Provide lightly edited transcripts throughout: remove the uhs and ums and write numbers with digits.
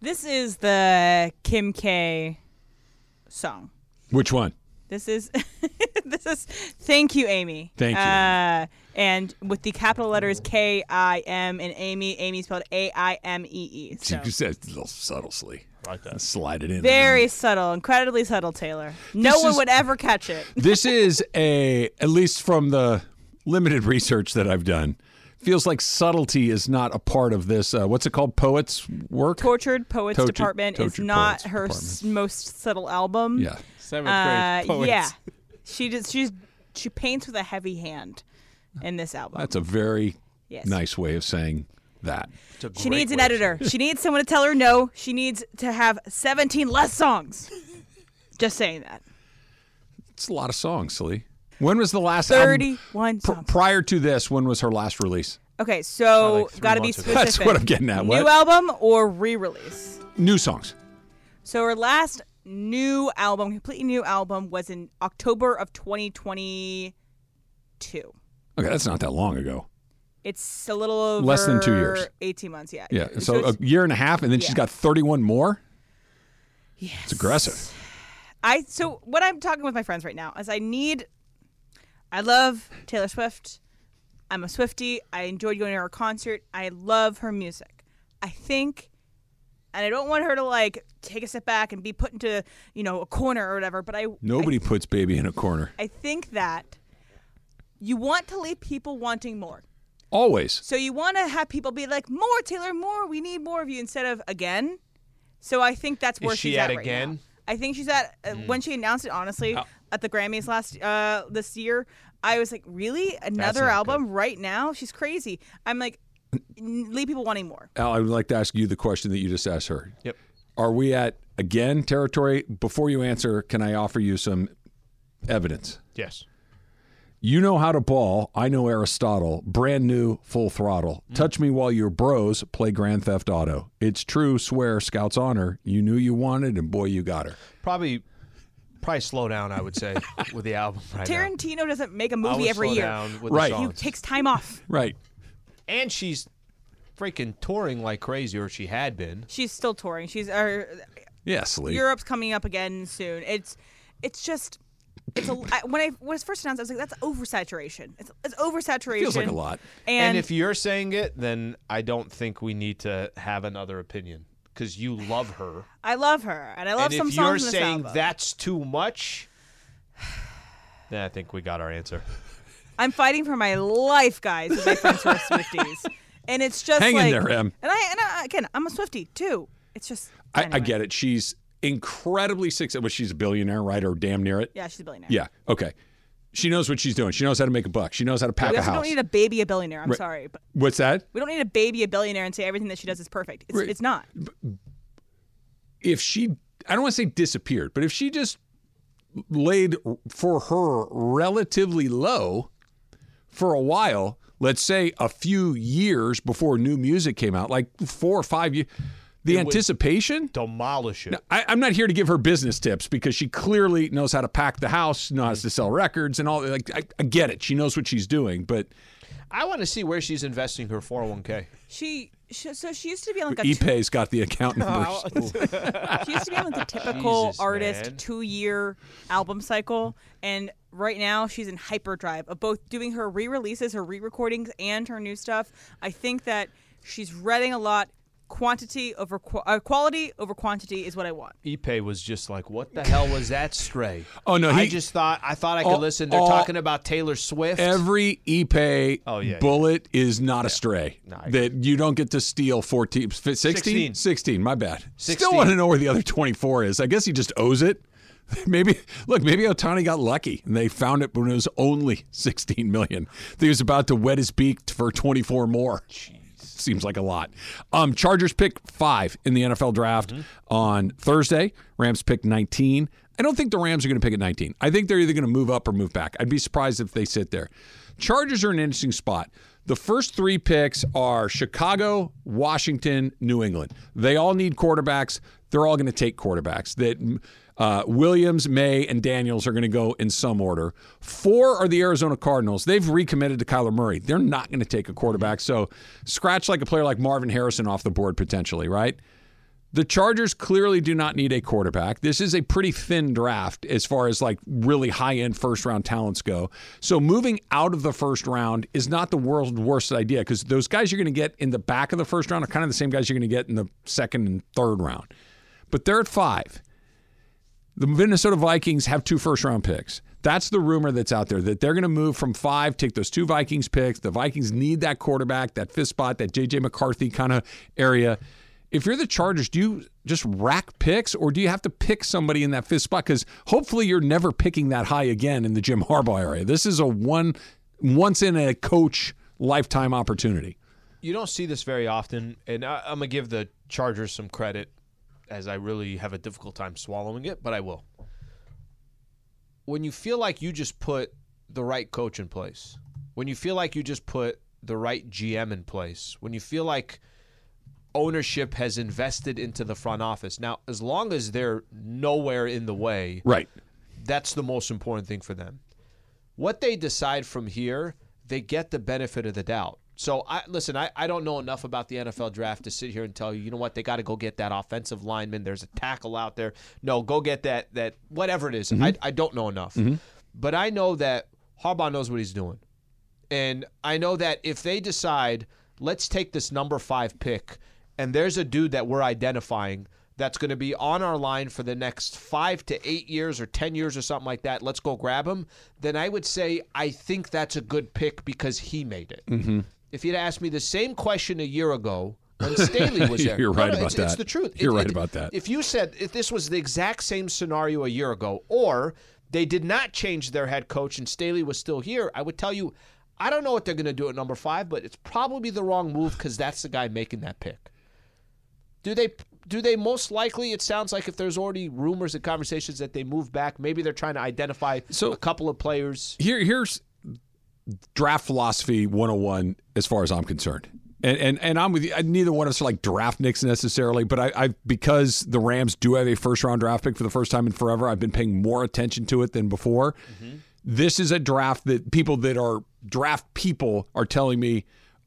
This is the Kim K song. Which one? This is Thank You, Amy. Thank you. And with the capital letters K-I-M and Amy spelled A-I-M-E-E. So. You said a little subtly. Like that. Slide it in. Very subtle, incredibly subtle, Taylor. No one would ever catch it. This is at least from the limited research that I've done, feels like subtlety is not a part of this. What's it called? Poets work? Tortured Poets Department is Tortured not Poets her Department. most subtle album. Yeah. 7th grade poets. Yeah. She paints with a heavy hand in this album. That's a very Yes. nice way of saying that. She needs an editor. She needs someone to tell her no. She needs to have 17 less songs. Just saying that. It's a lot of songs, Silly. When was the last 31 album? songs. Prior to this, when was her last release? Okay, so like 3 got to be months ago. specific. That's what I'm getting at. New What? album or re-release? New songs. So her last new album, completely new album, was in October of 2022. Okay, that's not that long ago. It's a little over Less than 2 years. 18 months, yeah. Yeah, so a year and a half, and then she's yeah. got 31 more? Yes. It's aggressive. So what I'm talking with my friends right now is I love Taylor Swift. I'm a Swiftie. I enjoyed going to her concert. I love her music. I think, and I don't want her to like take a step back and be put into, a corner or whatever, but Nobody puts baby in a corner. I think that you want to leave people wanting more. Always. So you want to have people be like, more, Taylor, more. We need more of you instead of again. So I think that's where she's at right again? now. I think she's at, when she announced it, honestly, at the Grammys this year, I was like, really? Another not album right now? She's crazy. I'm like, leave people wanting more. Al, I would like to ask you the question that you just asked her. Yep. Are we at, again, territory? Before you answer, can I offer you some evidence? Yes. You know how to ball. I know Aristotle. Brand new, full throttle. Touch me while you're bros. Play Grand Theft Auto. It's true. Swear. Scouts honor. You knew you wanted, and boy, you got her. Probably slow down, I would say, with the album right now. Tarantino doesn't make a I movie would every slow year. down with Right. the He songs. takes time off. Right. And she's freaking touring like crazy, or she had been. She's still touring. Yes, Lee. Europe's coming up again soon. It's just. When I was first announced, I was like, "That's oversaturation. It's oversaturation." Feels like a lot. And if you're saying it, then I don't think we need to have another opinion because you love her. I love her, and I love And some if songs you're in this saying album. that's too much, then I think we got our answer. I'm fighting for my life, guys, with my friends who are Swifties, and it's just Hang in like, there, Em. And I again, I'm a Swiftie too. It's just I anyway. get it. She's incredibly successful. Well, she's a billionaire, right? Or damn near it. Yeah, she's a billionaire. Yeah. Okay. She knows what she's doing. She knows how to make a buck. She knows how to pack We a also house. don't need a baby a billionaire. I'm sorry, but What's that? we don't need a baby a billionaire and say everything that she does is perfect. It's not. If she, I don't want to say disappeared, but if she just laid for her relatively low for a while, let's say a few years before new music came out, like 4 or 5 years, the anticipation. Demolish it. I'm not here to give her business tips because she clearly knows how to pack the house, knows how to sell records and all. Like I get it. She knows what she's doing, but I want to see where she's investing her 401k. She used to be on like a ePay's got the account numbers. She used to be on like the typical Jesus, artist man. 2-year album cycle, and right now she's in hyperdrive of both doing her re-releases, her re-recordings, and her new stuff. I think that she's reading a lot. Quantity over quality over quantity is what I want. ePay was just like, what the hell was that stray? Oh, no, I thought I could listen. They're talking about Taylor Swift. Every ePay bullet is not a stray. No, that you don't get to steal 14, 16? 16, my bad. 16. Still want to know where the other 24 is. I guess he just owes it. Maybe Ohtani got lucky and they found it when it was only 16 million. He was about to wet his beak for 24 more. Seems like a lot. Chargers pick 5 in the NFL draft on Thursday. Rams pick 19. I don't think the Rams are going to pick at 19. I think they're either going to move up or move back. I'd be surprised if they sit there. Chargers are in an interesting spot. The first 3 picks are Chicago, Washington, New England. They all need quarterbacks. They're all going to take quarterbacks. Williams, May, and Daniels are going to go in some order. 4 are the Arizona Cardinals. They've recommitted to Kyler Murray. They're not going to take a quarterback. So scratch like a player like Marvin Harrison off the board potentially, right? The Chargers clearly do not need a quarterback. This is a pretty thin draft as far as like really high-end first-round talents go. So moving out of the first round is not the world's worst idea because those guys you're going to get in the back of the first round are kind of the same guys you're going to get in the second and third round. But they're at 5. The Minnesota Vikings have 2 first-round picks. That's the rumor that's out there, that they're going to move from 5, take those 2 Vikings picks. The Vikings need that quarterback, that 5th spot, that J.J. McCarthy kind of area. If you're the Chargers, do you just rack picks or do you have to pick somebody in that 5th spot? Because hopefully you're never picking that high again in the Jim Harbaugh area. This is a once in a coach lifetime opportunity. You don't see this very often, and I'm going to give the Chargers some credit as I really have a difficult time swallowing it, but I will. When you feel like you just put the right coach in place, when you feel like you just put the right GM in place, when you feel like ownership has invested into the front office. Now, as long as they're nowhere in the way, right, that's the most important thing for them. What they decide from here, they get the benefit of the doubt. So, I don't know enough about the NFL draft to sit here and tell you, you know what, they got to go get that offensive lineman. There's a tackle out there. No, go get that whatever it is. Mm-hmm. I don't know enough. Mm-hmm. But I know that Harbaugh knows what he's doing. And I know that if they decide, let's take this number 5 pick, and there's a dude that we're identifying that's going to be on our line for the next 5 to 8 years or 10 years or something like that, let's go grab him, then I would say I think that's a good pick because he made it. Mm-hmm. If you'd asked me the same question a year ago when Staley was there. You're right about that. It's the truth. You're right about that. If you said if this was the exact same scenario a year ago, or they did not change their head coach and Staley was still here, I would tell you, I don't know what they're going to do at number 5, but it's probably the wrong move because that's the guy making that pick. Do they most likely, it sounds like if there's already rumors and conversations that they move back, maybe they're trying to identify a couple of players. Here's draft philosophy 101 as far as I'm concerned. And I'm with you. Neither one of us are like draft nicks necessarily, but I because the Rams do have a first-round draft pick for the first time in forever, I've been paying more attention to it than before. Mm-hmm. This is a draft that people that are draft people are telling me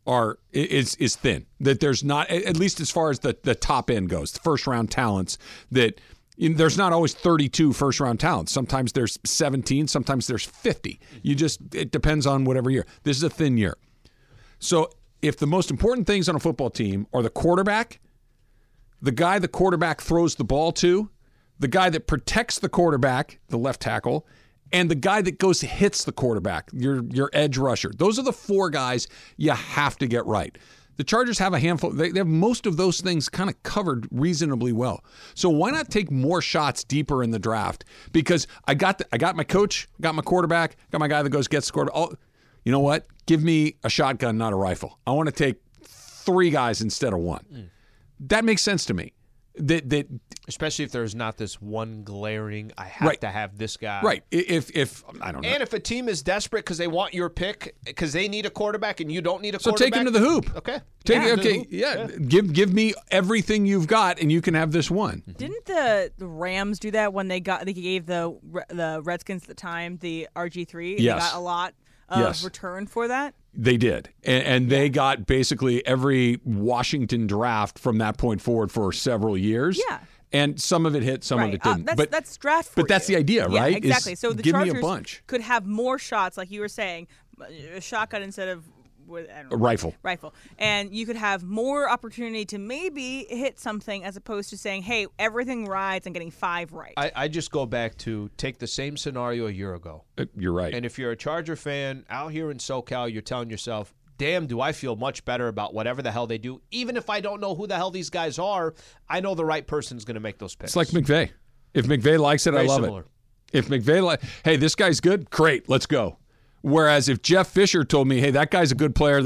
is thin, that there's not, at least as far as the top end goes, the first round talents, that there's not always 32 first round talents. Sometimes there's 17, sometimes there's 50. It depends on whatever year. This is a thin year. So if the most important things on a football team are the quarterback, the guy the quarterback throws the ball to, the guy that protects the quarterback, the left tackle, and the guy that hits the quarterback, your edge rusher. Those are the 4 guys you have to get right. The Chargers have a handful. They have most of those things kind of covered reasonably well. So why not take more shots deeper in the draft? Because I got my coach, got my quarterback, got my guy that gets the quarterback. You know what? Give me a shotgun, not a rifle. I want to take 3 guys instead of 1. That makes sense to me. That especially if there's not this one glaring, I have to have this guy. Right. If I don't know. And if a team is desperate because they want your pick, because they need a quarterback and you don't need a quarterback. So take him to the hoop. Okay. Yeah. Give me everything you've got and you can have this one. Didn't the Rams do that when they gave the Redskins at the time the RG3? Yes. They got a lot of return for that? They did. And they got basically every Washington draft from that point forward for several years. Yeah. And some of it hit, some of it didn't. That's draft for But that's the idea, right? Yeah, exactly. So the give Chargers me a bunch. could have more shots, like you were saying, a shotgun instead of a rifle. And you could have more opportunity to maybe hit something as opposed to saying, hey, everything rides and getting 5 right. I just go back to take the same scenario a year ago. You're right. And if you're a Charger fan out here in SoCal, you're telling yourself, damn, do I feel much better about whatever the hell they do. Even if I don't know who the hell these guys are, I know the right person's going to make those picks. It's like McVay. If McVay likes it, Very I love similar. it. If McVay hey, this guy's good, great, let's go. Whereas if Jeff Fisher told me, hey, that guy's a good player,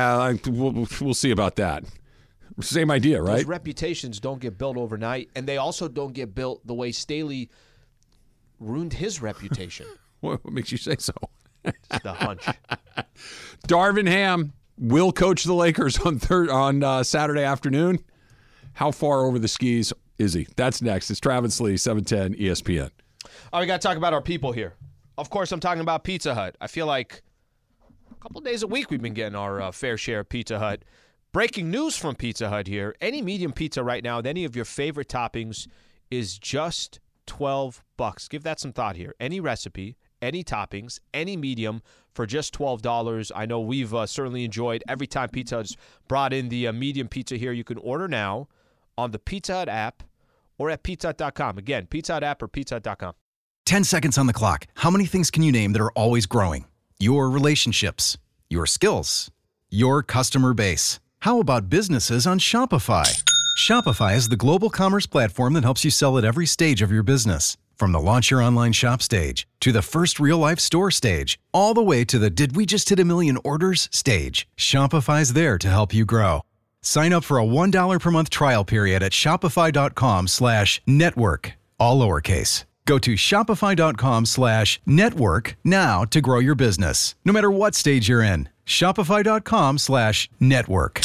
we'll see about that. Same idea, right? Those reputations don't get built overnight, and they also don't get built the way Staley ruined his reputation. What makes you say so? It's the hunch. Darvin Ham will coach the Lakers on Saturday afternoon. How far over the skis is he? That's next. It's Travis Lee, 710 ESPN. All right, we got to talk about our people here. Of course, I'm talking about Pizza Hut. I feel like a couple days a week we've been getting our fair share of Pizza Hut. Breaking news from Pizza Hut here. Any medium pizza right now with any of your favorite toppings is just $12. Give that some thought here. Any recipe, any toppings, any medium for just $12. I know we've certainly enjoyed every time Pizza Hut's brought in the medium pizza here. You can order now on the Pizza Hut app or at pizzahut.com. Again, Pizza Hut app or pizzahut.com. 10 seconds on the clock. How many things can you name that are always growing? Your relationships, your skills, your customer base. How about businesses on Shopify? Shopify is the global commerce platform that helps you sell at every stage of your business. From the launch your online shop stage to the first real-life store stage, all the way to the did we just hit a million orders stage. Shopify's there to help you grow. Sign up for a $1 per month trial period at shopify.com/network, all lowercase. Go to shopify.com/network now to grow your business, no matter what stage you're in. Shopify.com/network.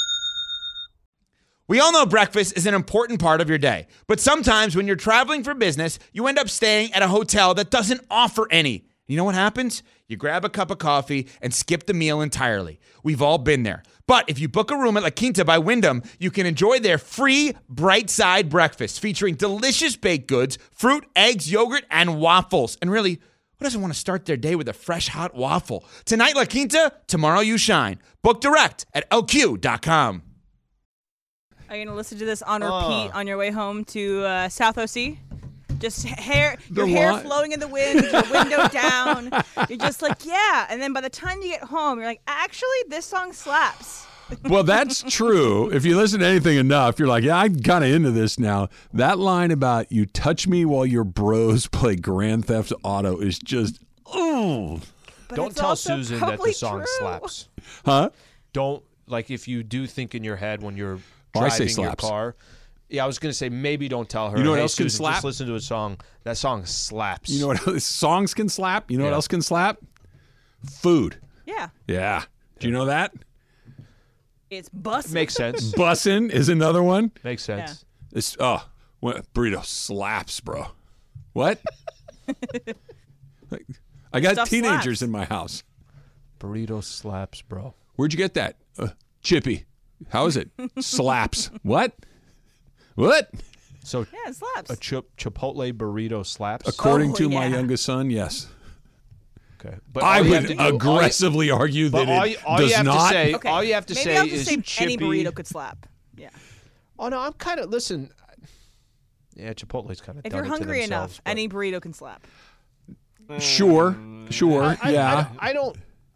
We all know breakfast is an important part of your day, but sometimes when you're traveling for business, you end up staying at a hotel that doesn't offer any. You know what happens? You grab a cup of coffee and skip the meal entirely. We've all been there. But if you book a room at La Quinta by Wyndham, you can enjoy their free Bright Side breakfast featuring delicious baked goods, fruit, eggs, yogurt, and waffles. And really, who doesn't want to start their day with a fresh, hot waffle? Tonight, La Quinta, tomorrow you shine. Book direct at lq.com. Are you going to listen to this on repeat on your way home to South OC? Just hair flowing in the wind, your window down. You're just like, yeah. And then by the time you get home, you're like, actually, this song slaps. Well, that's true. If you listen to anything enough, you're like, yeah, I'm kind of into this now. That line about you touch me while your bros play Grand Theft Auto is just, ooh. Don't tell Susan that the song slaps. Huh? Don't, like, if you do think in your head when you're Oh, I say driving your slaps. car. Yeah, I was going to say maybe don't tell her. You know what hey, else can Susan, slap? Just listen to a song. That song slaps. You know what else? Songs can slap? You know what Yeah. else can slap? Food. Yeah. Yeah. Do you know that? It's busting. Makes sense. Bussin' is another one. Makes sense. Burrito slaps, bro. What? I got Stuff teenagers slaps. in my house. Burrito slaps, bro. Where'd you get that? Chippy. How is it? Slaps. What? What? So Yeah, it slaps. a Chipotle burrito slaps? According to my yeah. youngest son, yes. Okay. But I all you have would to do- aggressively argue But that all it you does have not. to say, Okay. all you have to Maybe say I'll is just say any Chippy. burrito could slap. Yeah. Oh no, I'm kind of listen. Yeah, Chipotle's kind of. If you're hungry enough, any burrito can slap. Sure. I don't.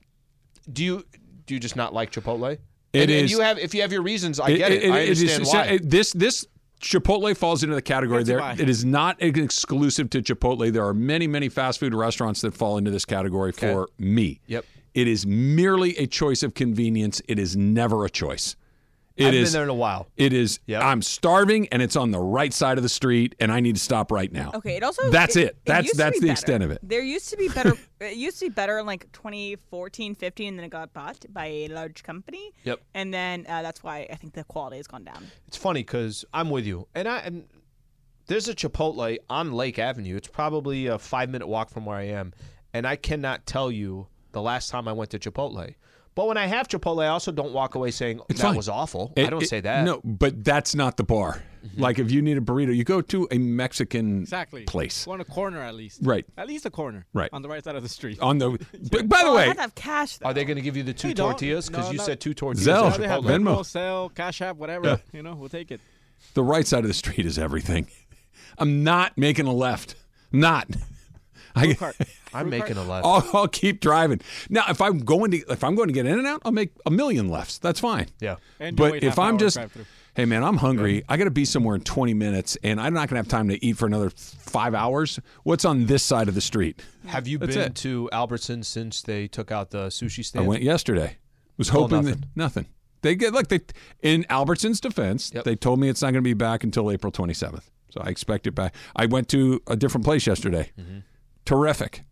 Do you just not like Chipotle? It and is- you have if you have your reasons, I get it. I understand why. This Chipotle falls into the category there. why. It is not exclusive to Chipotle. There are many, many fast food restaurants that fall into this category for me. Yep. It is merely a choice of convenience. It is never a choice. I've been there in a while. It is. Yep. I'm starving, and it's on the right side of the street, and I need to stop right now. Okay, it also That's it. used to That's be the better. extent of it. There used to be better. It used to be better in like 2014, 15, and then it got bought by a large company. Yep. And then that's why I think the quality has gone down. It's funny because I'm with you, and there's a Chipotle on Lake Avenue. It's probably a 5-minute walk from where I am, and I cannot tell you the last time I went to Chipotle. But when I have Chipotle, I also don't walk away saying that fine. was awful. I don't say that. No, but that's not the bar. Like if you need a burrito, you go to a Mexican Exactly. place. Go on a corner at least. Right. At least a corner. Right. On the right side of the street. On the. By the I way, have to have cash though. Are they going to give you the two Hey, don't- tortillas? Because no, you not- said two tortillas. Zelle. at They have Chipotle. Venmo. Venmo, Sell, Cash App, whatever. Yeah. You know, we'll take it. the right side of the street is everything. I'm not making a left. Not. Food cart. I'm making a left. I'll keep driving. Now, if I'm going to get in and out, I'll make a million lefts. That's fine. Yeah. And you But wait if half an I'm hour just, drive-through. hey man, I'm hungry. I got to be somewhere in 20 minutes, and I'm not going to have time to eat for another 5 hours. What's on this side of the street? Have you That's been it. to Albertsons since they took out the sushi I stand? went yesterday. Was Still hoping nothing. that nothing. They get look. They in Albertsons' defense, Yep. they told me it's not going to be back until April 27th. So I expect it back. I went to a different place yesterday. Terrific.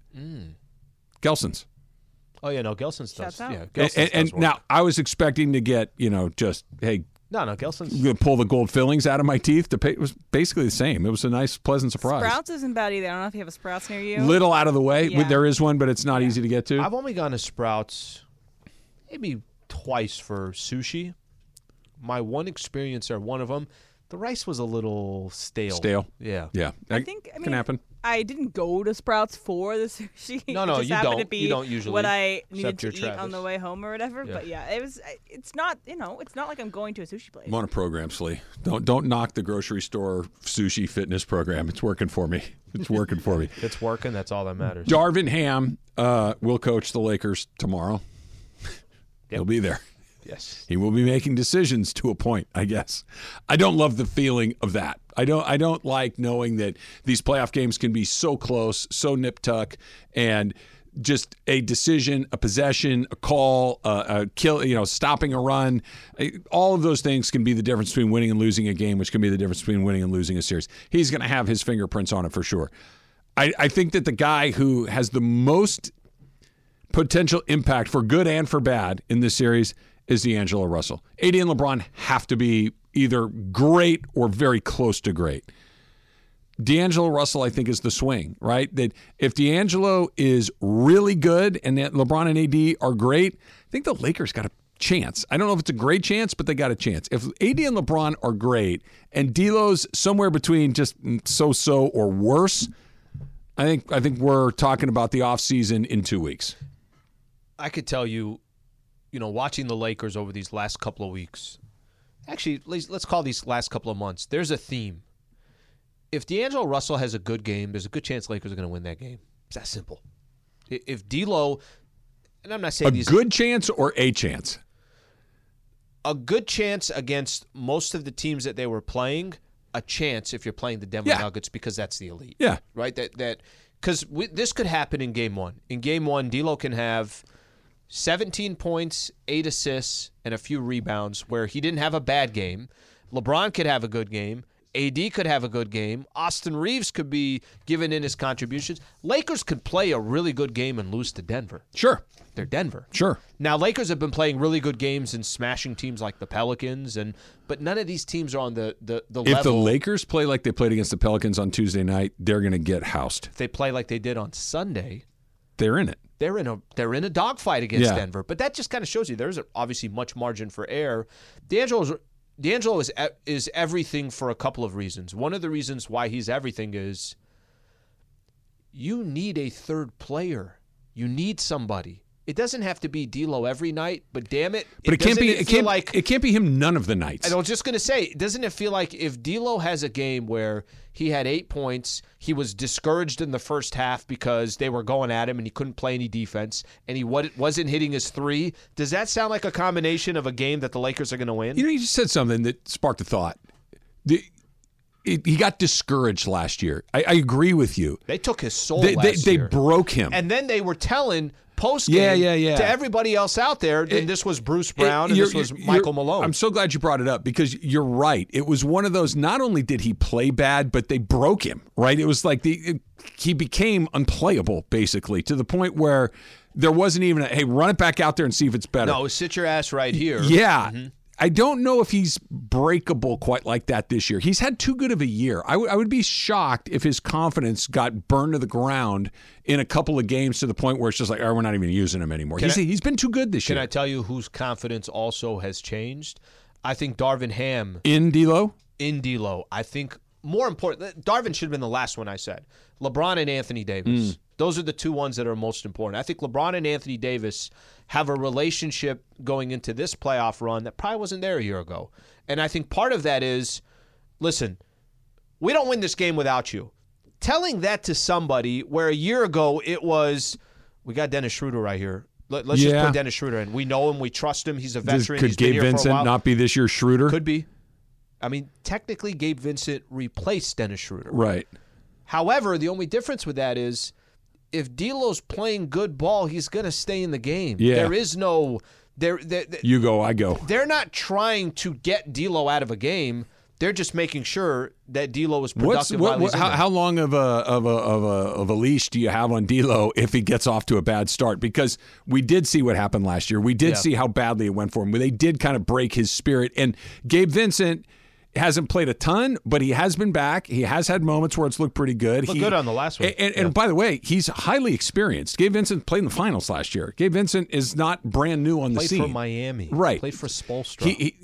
Gelson's. Oh yeah, no, Gelson's does. Shouts out. Yeah, Gelson's And does work. now I was expecting to get just hey, no, Gelson's. I'm gonna pull the gold fillings out of my teeth. It was basically the same. It was a nice, pleasant surprise. Sprouts isn't bad either. I don't know if you have a Sprouts near you. Little out of the way. Yeah. There is one, but it's not easy to get to. I've only gone to Sprouts maybe twice for sushi. my one experience there, one of them, the rice was a little stale. Yeah. Yeah. I think can happen. I didn't go to Sprouts for the sushi. No, It just you happened don't. To be You don't usually, what I needed except to your eat on Travis. the way home or whatever. Yeah. But yeah, it's not it's not like I'm going to a sushi place. I'm on a program, Slee. Don't knock the grocery store sushi fitness program. It's working for me. It's working for me. If it's working, that's all that matters. Darvin Ham will coach the Lakers tomorrow. He'll be there. Yes. He will be making decisions to a point, I guess. I don't love the feeling of that. I don't like knowing that these playoff games can be so close, so nip-tuck, and just a decision, a possession, a call, a kill, stopping a run. All of those things can be the difference between winning and losing a game, which can be the difference between winning and losing a series. He's going to have his fingerprints on it for sure. I think that the guy who has the most potential impact for good and for bad in this series is D'Angelo Russell. AD and LeBron have to be either great or very close to great. D'Angelo Russell, I think, is the swing, right? That if D'Angelo is really good and that LeBron and AD are great, I think the Lakers got a chance. I don't know if it's a great chance, but they got a chance. If AD and LeBron are great and D'Lo's somewhere between just so-so or worse, I think we're talking about the offseason in 2 weeks. I could tell you, watching the Lakers over these last couple of weeks, actually, let's call these last couple of months, there's a theme. If D'Angelo Russell has a good game, there's a good chance Lakers are going to win that game. It's that simple. If D'Lo, and I'm not saying a good chance or a chance? A good chance against most of the teams that they were playing, a chance if you're playing the Denver Nuggets because that's the elite. Yeah. Right? Because this could happen in game one. In game one, D'Lo can have 17 points, 8 assists, and a few rebounds where he didn't have a bad game. LeBron could have a good game. AD could have a good game. Austin Reeves could be given in his contributions. Lakers could play a really good game and lose to Denver. Sure. They're Denver. Sure. Now, Lakers have been playing really good games and smashing teams like the Pelicans, but none of these teams are on the level. If the Lakers play like they played against the Pelicans on Tuesday night, they're going to get housed. If they play like they did on Sunday, they're in it. They're in a dogfight against Yeah. Denver. But that just kind of shows you there's obviously much margin for error. D'Angelo is everything for a couple of reasons. One of the reasons why he's everything is you need a third player. You need somebody. It doesn't have to be D'Lo every night, but damn it, But it can't be. like It can't be him none of the nights. I was just going to say, doesn't it feel like if D'Lo has a game where he had 8 points, he was discouraged in the first half because they were going at him and he couldn't play any defense, and he wasn't hitting his three, does that sound like a combination of a game that the Lakers are going to win? You just said something that sparked a thought. He got discouraged last year. I agree with you. They took his soul They last year. broke him. And then they were telling post-game Yeah. to everybody else out there, and this was Bruce Brown and this was Michael Malone. I'm so glad you brought it up because you're right. It was one of those, not only did he play bad, but they broke him, right? It was like he became unplayable, basically, to the point where there wasn't even hey, run it back out there and see if it's better. No, sit your ass right here. Yeah. Mm-hmm. I don't know if he's breakable quite like that this year. He's had too good of a year. I would be shocked if his confidence got burned to the ground in a couple of games to the point where it's just like, we're not even using him anymore. He's been too good this year. Can I tell you whose confidence also has changed? I think Darvin Ham. In D'Lo? In D'Lo. I think more important, Darvin should have been the last one I said. LeBron and Anthony Davis. Those are the two ones that are most important. I think LeBron and Anthony Davis have a relationship going into this playoff run that probably wasn't there a year ago. And I think part of that is, listen, we don't win this game without you. Telling that to somebody where a year ago it was, we got Dennis Schroeder right here. Let's just put Dennis Schroeder in. We know him. We trust him. He's a veteran. Could He's been Gabe here for a Vincent while. not be this year's Schroeder? Could be. I mean, technically, Gabe Vincent replaced Dennis Schroeder. Right. However, the only difference with that is if D'Lo's playing good ball, he's going to stay in the game. Yeah. There is no You go, I go. They're not trying to get D'Lo out of a game. They're just making sure that D'Lo is productive. How long of a leash do you have on D'Lo if he gets off to a bad start? Because we did see what happened last year. We did see how badly it went for him. They did kind of break his spirit. And Gabe Vincent hasn't played a ton, but he has been back. He has had moments where it's looked pretty good. Looked good on the last one. And by the way, he's highly experienced. Gabe Vincent played in the finals last year. Gabe Vincent is not brand new on the scene. Played for Miami. Right. Played for Spoelstra. He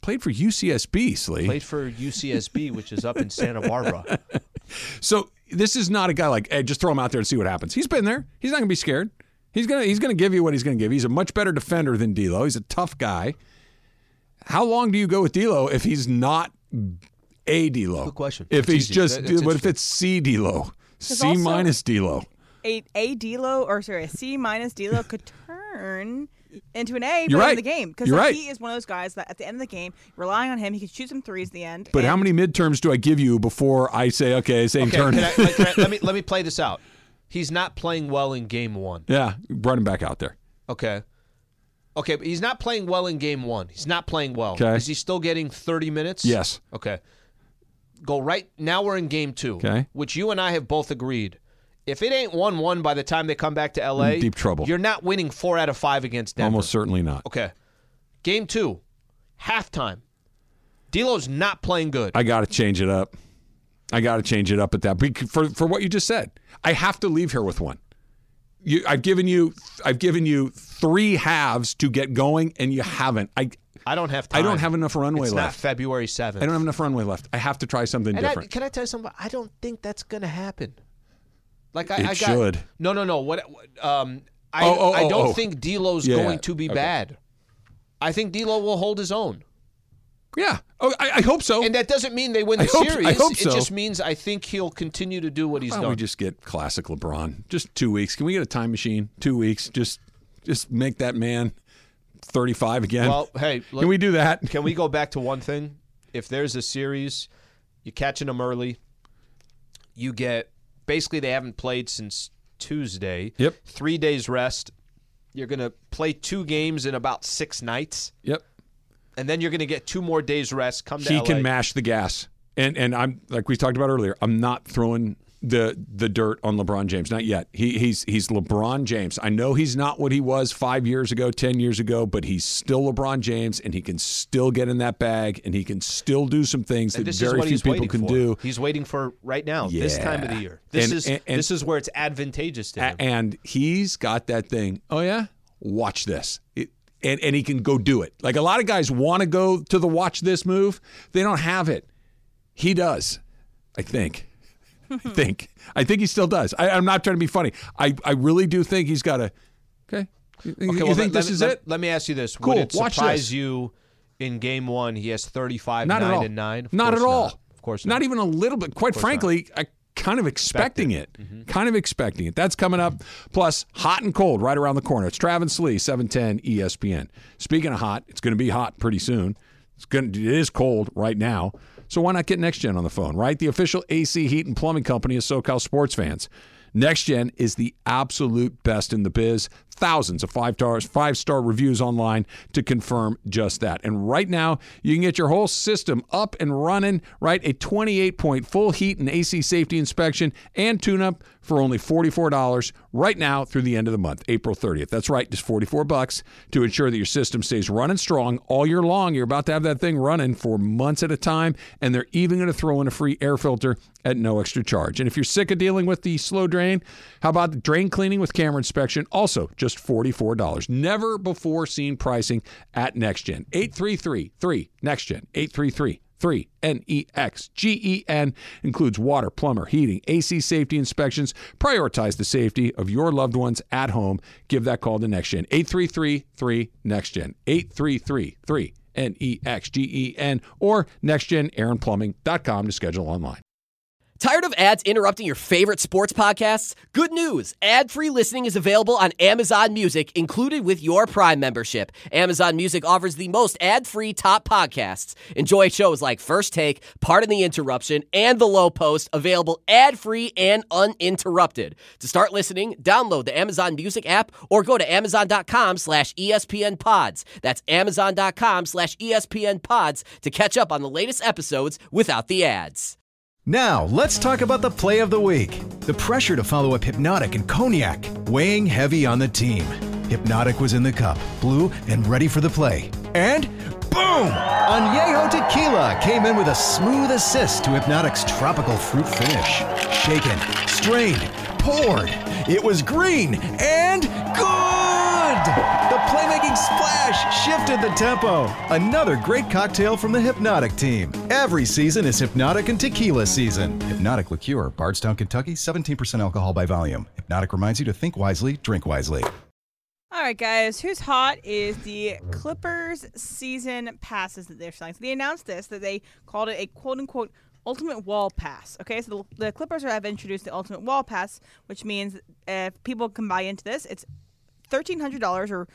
played for UCSB, Slee. Played for UCSB, which is up in Santa Barbara. So this is not a guy like, hey, just throw him out there and see what happens. He's been there. He's not going to be scared. He's gonna give you what he's going to give. He's a much better defender than D'Lo. He's a tough guy. How long do you go with D'Lo if he's not a D'Lo? Good question. If That's he's easy. just, That's what if it's C D'Lo? C also- minus D'Lo. A D-Lo, or sorry, a C minus D-Lo could turn into an A by You're the end right. of the game. Because You're right. he is one of those guys that at the end of the game, relying on him, he can shoot some threes at the end. But and how many midterms do I give you before I say, okay, same Okay, turn? let me play this out. He's not playing well in game one. Yeah, run him back out there. Okay, but he's not playing well in game one. He's not playing well. Okay. Is he still getting 30 minutes? Yes. Okay. Go right now. We're in game two. Okay. Which you and I have both agreed. If it ain't 1-1 by the time they come back to LA, In deep trouble. You're not winning 4 out of 5 against Denver. Almost certainly not. Okay. Game 2, halftime. D'Lo's not playing good. I got to change it up. I got to change it up at that for what you just said. I have to leave here with one. I've given you 3 halves to get going, and you haven't. I don't have time. I don't have enough runway it's left. Not February 7th. I don't have enough runway left. I have to try something different. Can I tell you something? I don't think that's going to happen. Like It should. No. I don't think D'Lo's Yeah, going to be okay. bad. I think D'Lo will hold his own. Yeah. Oh, I hope so. And that doesn't mean they win the I series. hope so. It just means I think he'll continue to do what he's Why don't done. we just get classic LeBron? Just 2 weeks. Can we get a time machine? 2 weeks. Just make that man 35 again. Well, hey, can we do that? Can we go back to one thing? If there's a series, you're catching them early. You get basically they haven't played since Tuesday. Yep. 3 days rest. You're going to play 2 games in about 6 nights. Yep. And then you're going to get 2 more days rest. Come to He LA. can mash the gas. And I'm like we talked about earlier, I'm not throwing the dirt on LeBron James. Not yet. He's LeBron James. I know he's not what he was 5 years ago, 10 years ago, but he's still LeBron James, and he can still get in that bag, and he can still do some things And that this is very what few he's people waiting can for. do. He's waiting for right now, this time of the year. This is where it's advantageous to him. And he's got that thing. Oh yeah, watch this. And he can go do it. Like a lot of guys want to go to the watch this move. They don't have it. He does. I think he still does. I'm not trying to be funny. I really do think he's got a. Okay. You think this is it? Let me ask you this: Cool. Would it Watch surprise this. you in Game 1? He has 35, Not 9 at all. and 9. Of Not course at all. Not. Of course not even a little bit. Quite frankly, I kind of expecting it. Kind of expecting it. That's coming up. Plus, hot and cold right around the corner. It's Travis Lee, 710 ESPN. Speaking of hot, it's going to be hot pretty soon. It is cold right now. So why not get NextGen on the phone, right? The official AC heat and plumbing company of SoCal sports fans. NextGen is the absolute best in the biz. Thousands of five-star reviews online to confirm just that. And right now, you can get your whole system up and running, right? A 28-point full heat and AC safety inspection and tune-up for only $44 right now through the end of the month, April 30th. That's right, just $44 to ensure that your system stays running strong all year long. You're about to have that thing running for months at a time, and they're even going to throw in a free air filter at no extra charge. And if you're sick of dealing with the slow drain, how about the drain cleaning with camera inspection? Also, just $44. Never before seen pricing at NextGen. 833-3-NEXTGen. 833-3-NEXGEN includes water, plumber, heating, AC safety inspections. Prioritize the safety of your loved ones at home. Give that call to NextGen. 833-3-NEXTGen. 833-3-NEXGEN or nextgenairandplumbing.com to schedule online. Tired of ads interrupting your favorite sports podcasts? Good news! Ad-free listening is available on Amazon Music, included with your Prime membership. Amazon Music offers the most ad-free top podcasts. Enjoy shows like First Take, Pardon the Interruption, and The Low Post, available ad-free and uninterrupted. To start listening, download the Amazon Music app or go to amazon.com/ESPNpods. That's amazon.com/ESPNpods to catch up on the latest episodes without the ads. Now, let's talk about the play of the week. The pressure to follow up Hypnotic and Cognac, weighing heavy on the team. Hypnotic was in the cup, blue, and ready for the play. And boom! Añejo Tequila came in with a smooth assist to Hypnotic's tropical fruit finish. Shaken, strained, poured. It was green and good! The play playmaking splash shifted the tempo. Another great cocktail from the Hypnotic team. Every season is Hypnotic and Tequila season. Hypnotic Liqueur, Bardstown, Kentucky, 17% alcohol by volume. Hypnotic reminds you to think wisely, drink wisely. All right, guys. Who's hot is the Clippers season passes that they're selling. So they announced that they called it a quote-unquote Ultimate Wall Pass. Okay, so the Clippers have introduced the Ultimate Wall Pass, which means if people can buy into this, it's $1,300 or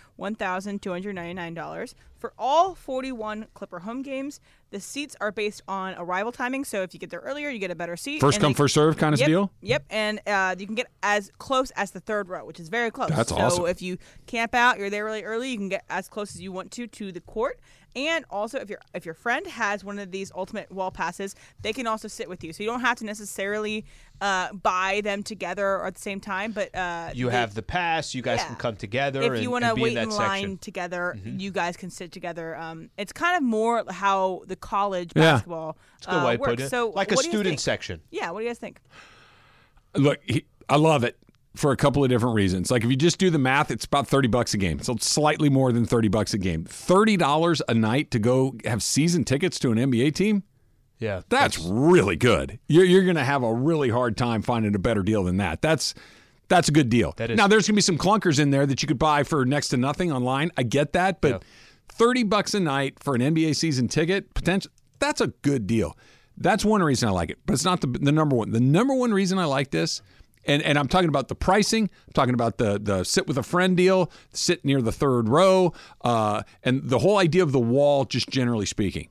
$1,299 for all 41 Clipper home games. The seats are based on arrival timing, so if you get there earlier, you get a better seat. First come, first serve kind of deal? Yep, and you can get as close as the third row, which is very close. That's awesome. So if you camp out, you're there really early, you can get as close as you want to the court. And also, if your friend has one of these Ultimate Wall Passes, they can also sit with you. So you don't have to necessarily buy them together or at the same time. But you have the pass. You guys can come together. If you want to wait in line section together, you guys can sit together. It's kind of more how the college basketball It's a good way to put works. it. So Like a what do you student think? section. Yeah, what do you guys think? Look, I love it for a couple of different reasons. Like if you just do the math, it's about $30 a game. So it's slightly more than $30 a game. $30 a night to go have season tickets to an NBA team? Yeah. That's really good. You're going to have a really hard time finding a better deal than that. That's a good deal. That is. Now, there's going to be some clunkers in there that you could buy for next to nothing online. I get that, but $30 a night for an NBA season ticket, that's a good deal. That's one reason I like it, but it's not the number one. The number one reason I like this, and I'm talking about the pricing, I'm talking about the sit with a friend deal, sit near the third row, and the whole idea of the wall, just generally speaking.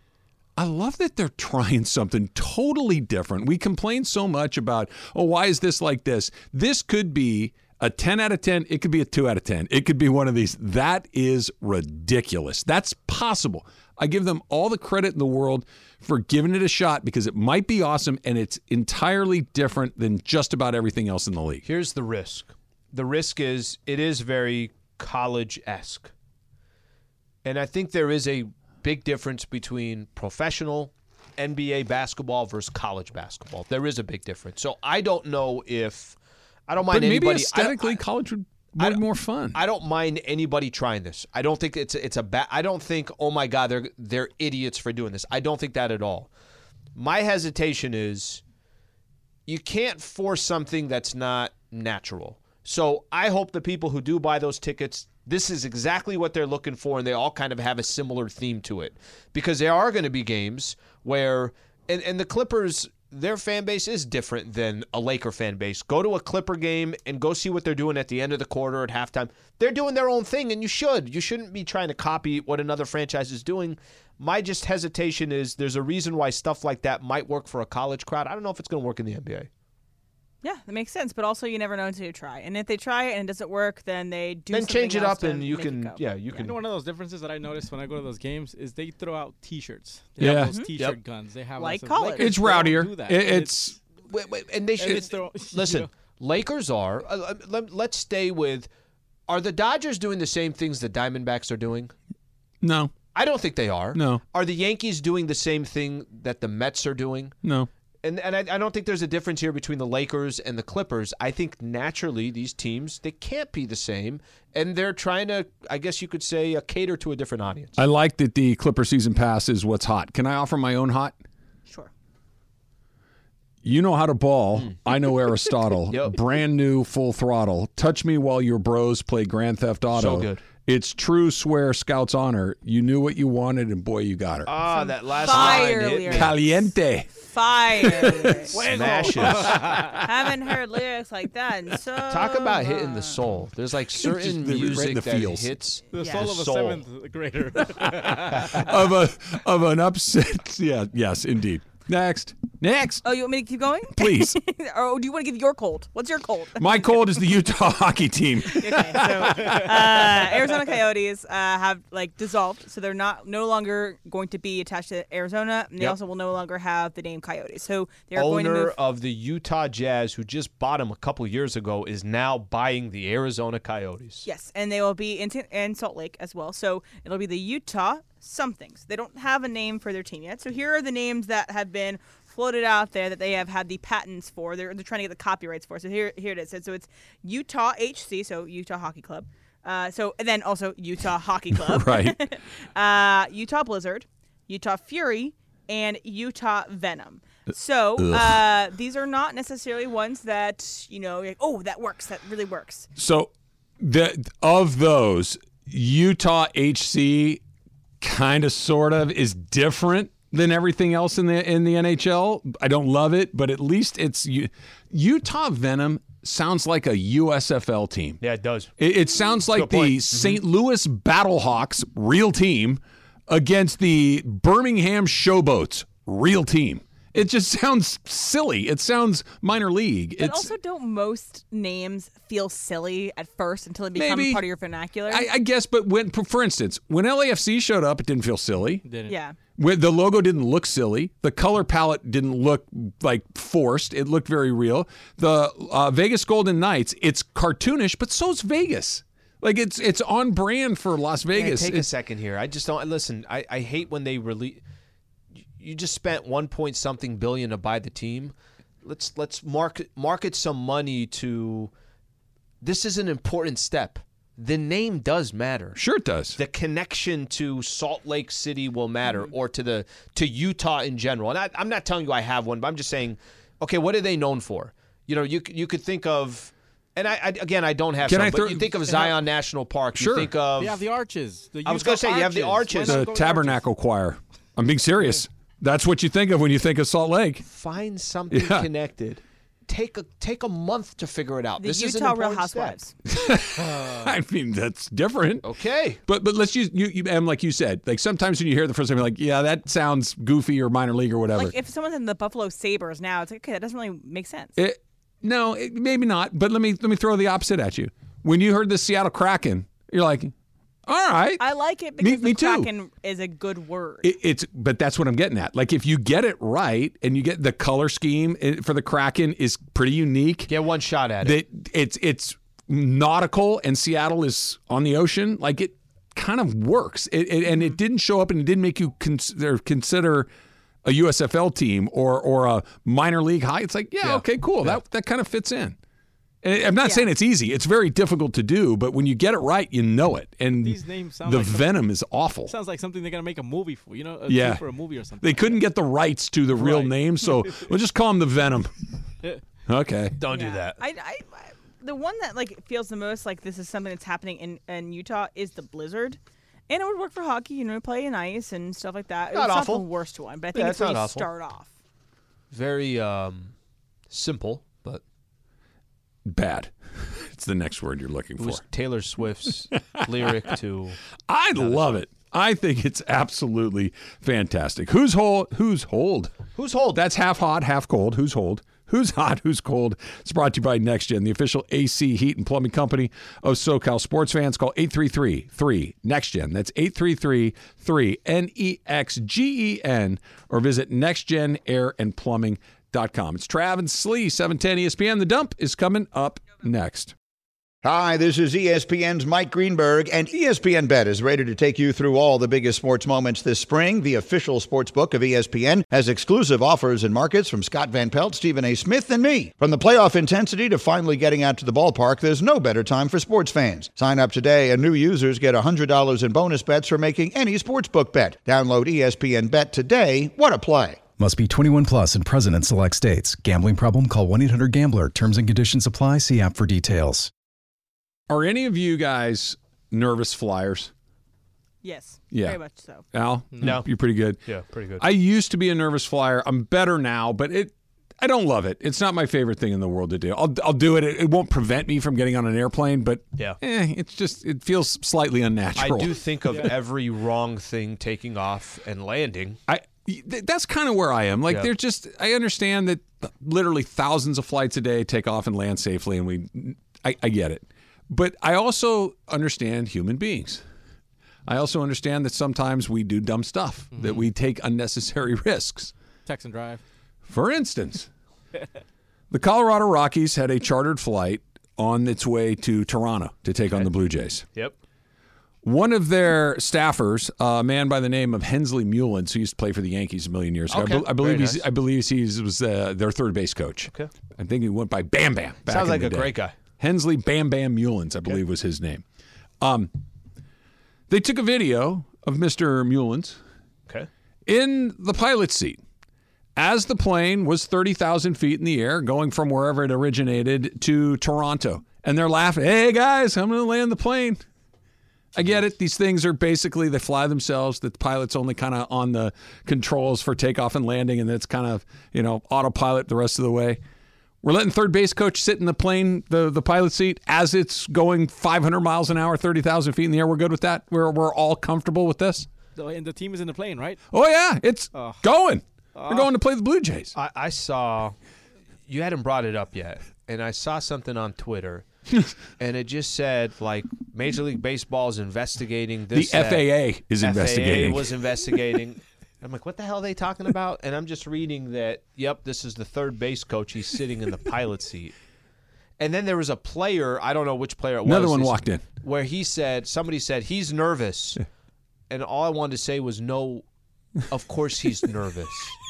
I love that they're trying something totally different. We complain so much about, why is this like this? This could be a 10 out of 10. It could be a 2 out of 10. It could be one of these. That is ridiculous. That's possible. I give them all the credit in the world for giving it a shot because it might be awesome and it's entirely different than just about everything else in the league. Here's the risk. The risk is it is very college-esque. And I think there is a big difference between professional NBA basketball versus college basketball. There is a big difference. So I don't know if I don't mind But maybe anybody. aesthetically, college would be more fun. I don't mind anybody trying this. I don't think it's a bad. I don't think, oh my God, they're idiots for doing this. I don't think that at all. My hesitation is you can't force something that's not natural. So I hope the people who do buy those tickets, this is exactly what they're looking for, and they all kind of have a similar theme to it. Because there are going to be games where, and the Clippers, their fan base is different than a Laker fan base. Go to a Clipper game and go see what they're doing at the end of the quarter at halftime. They're doing their own thing, and you should. You shouldn't be trying to copy what another franchise is doing. My just hesitation is there's a reason why stuff like that might work for a college crowd. I don't know if it's going to work in the NBA. Yeah, that makes sense. But also, you never know until you try. And if they try it and it doesn't work, then they do. Then change it something else up, to and you make it can, go. you can. And one of those differences that I notice when I go to those games is they throw out T-shirts. They Yeah. have those T-shirt guns. They have Like lots of- college. Lakers It's don't rowdier. do that. It's Wait, and they should it's their own- listen. you know. Lakers are. Let's stay with. Are the Dodgers doing the same things the Diamondbacks are doing? no. I don't think they are. No. Are the Yankees doing the same thing that the Mets are doing? No. And I don't think there's a difference here between the Lakers and the Clippers. I think naturally these teams, they can't be the same, and they're trying to, I guess you could say, cater to a different audience. I like that the Clipper season pass is what's hot. Can I offer my own hot? Sure. You know how to ball. I know Aristotle. Yep. Brand new, full throttle. Touch me while your bros play Grand Theft Auto. So good. It's true, swear, Scout's honor. You knew what you wanted, and boy, you got her. That last fire line hit me. lyrics. Caliente. Fire. Smashes. Haven't heard lyrics like that. And so Talk about hitting the soul. There's like certain Just right in music the that feels. hits The Yeah. soul of a Soul. seventh grader. of an upset. Yeah, yes, indeed. Next. Oh, you want me to keep going? Please. Or do you want to give your cold? What's your cold? My cold is the Utah hockey team. Okay, so Arizona Coyotes have dissolved, so they're no longer going to be attached to Arizona, and they Yep. also will no longer have the name Coyotes. So they're going to Owner move. of the Utah Jazz, who just bought him a couple years ago, is now buying the Arizona Coyotes. Yes, and they will be in Salt Lake as well. So it'll be the Utah somethings. They don't have a name for their team yet. So here are the names that have been floated out there that they have had the patents for. They're trying to get the copyrights for. So here it is. So it's Utah HC, so Utah Hockey Club. So and then also Utah Hockey Club, Right. Utah Blizzard, Utah Fury, and Utah Venom. So these are not necessarily ones that you're like, oh, that works. That really works. So of those, Utah HC kind of sort of is different than everything else in the NHL. I don't love it, but at least it's Utah Venom sounds like a USFL team. Yeah, it does. It sounds like the St. Louis Battlehawks real team against the Birmingham Showboats real team. It just sounds silly. It sounds minor league. But also, don't most names feel silly at first until they become Maybe. part of your vernacular? I guess, but for instance, when LAFC showed up, it didn't feel silly. Didn't. Yeah. When the logo didn't look silly. The color palette didn't look like forced. It looked very real. The Vegas Golden Knights, it's cartoonish, but so's Vegas. Like it's on brand for Las Vegas. Take a second here. I just don't listen. I hate when they release. You just spent 1-point-something billion to buy the team. Let's market some money to. This is an important step. The name does matter. Sure it does. The connection to Salt Lake City will matter, or to Utah in general. And I'm not telling you I have one, but I'm just saying, okay, what are they known for? You could think of, and I don't have. But you think of Zion National Park. Sure. You think of. You have the arches. I was going to say you have the arches. The Tabernacle Choir. I'm being serious. That's what you think of when you think of Salt Lake. Find something connected. Take a month to figure it out. The This is an Utah Real important step. Housewives. I mean, that's different. Okay. But let's use you and like you said, like sometimes when you hear it the first time, you're like, yeah, that sounds goofy or minor league or whatever. Like if someone's in the Buffalo Sabres now, it's like, okay, that doesn't really make sense. Maybe not. But let me throw the opposite at you. When you heard the Seattle Kraken, you're like, all right. I like it because Me the too. Kraken is a good word. But that's what I'm getting at. Like if you get it right and you get the color scheme for the Kraken is pretty unique. Get one shot at it. It's nautical and Seattle is on the ocean. Like it kind of works. And it didn't show up and it didn't make you consider a USFL team or a minor league high. It's like, okay, cool. Yeah. That kind of fits in. And I'm not saying it's easy. It's very difficult to do, but when you get it right, you know it. And these names sound the like Venom is awful. Sounds like something they're gonna make a movie for. For a movie or something. They couldn't get the rights to the real name, so we'll just call him the Venom. Okay. Don't do that. I the one that like feels the most like this is something that's happening in Utah is the Blizzard. And it would work for hockey, play in ice and stuff like that. Not it's awful. not the worst one, but I think it's not where you awful. start off. Very simple, but Bad. It's the next word you're looking it for. was Taylor Swift's lyric to. I love it. I think it's absolutely fantastic. Who's hold? Who's hold? That's half hot, half cold. Who's hold? Who's hot, who's cold? It's brought to you by NextGen, the official AC heat and plumbing company of SoCal sports fans. Call 833-3-NEXTGen. That's 833-3-NEXGEN or visit nextgenairandplumbing.com. It's Trav and Slee, 710 ESPN. The Dump is coming up next. Hi, this is ESPN's Mike Greenberg, and ESPN Bet is ready to take you through all the biggest sports moments this spring. The official sports book of ESPN has exclusive offers and markets from Scott Van Pelt, Stephen A. Smith, and me. From the playoff intensity to finally getting out to the ballpark, there's no better time for sports fans. Sign up today, and new users get $100 in bonus bets for making any sportsbook bet. Download ESPN Bet today. What a play. Must be 21 plus and present in select states. Gambling problem? Call 1-800-GAMBLER. Terms and conditions apply. See app for details. Are any of you guys nervous flyers? Yes. Yeah. Very much so. Al? No. You're pretty good. Yeah, pretty good. I used to be a nervous flyer. I'm better now, but I don't love it. It's not my favorite thing in the world to do. I'll do it. It won't prevent me from getting on an airplane, but it feels slightly unnatural. I do think of every wrong thing taking off and landing. That's kind of where I am. Like, I understand that literally thousands of flights a day take off and land safely, and I get it. But I also understand human beings. I also understand that sometimes we do dumb stuff, that we take unnecessary risks. Text and drive. For instance, the Colorado Rockies had a chartered flight on its way to Toronto to take on the Blue Jays. Yep. One of their staffers, a man by the name of Hensley Mullins, who used to play for the Yankees a million years ago. Okay. I believe Very he nice. was their third base coach. Okay. I think he went by Bam Bam. Back Sounds in like the a day. great guy. Hensley Bam Bam Mullins, I believe was his name. They took a video of Mr. Mullins Okay. in the pilot's seat as the plane was 30,000 feet in the air going from wherever it originated to Toronto. And they're laughing, hey, guys, I'm going to land the plane. I get it. These things are basically, they fly themselves. The pilot's only kind of on the controls for takeoff and landing, and it's kind of, autopilot the rest of the way. We're letting third base coach sit in the plane, the pilot seat, as it's going 500 miles an hour, 30,000 feet in the air. We're good with that? We're all comfortable with this? And the team is in the plane, right? Oh, yeah. It's going. We're going to play the Blue Jays. I saw, you hadn't brought it up yet, and I saw something on Twitter, and it just said, like, Major League Baseball is investigating this. The FAA is investigating. FAA was investigating. I'm like, what the hell are they talking about? And I'm just reading that, yep, this is the third base coach. He's sitting in the pilot seat. And then there was a player, I don't know which player it was. Another one walked in. Where somebody said, he's nervous. Yeah. And all I wanted to say was, no, of course he's nervous.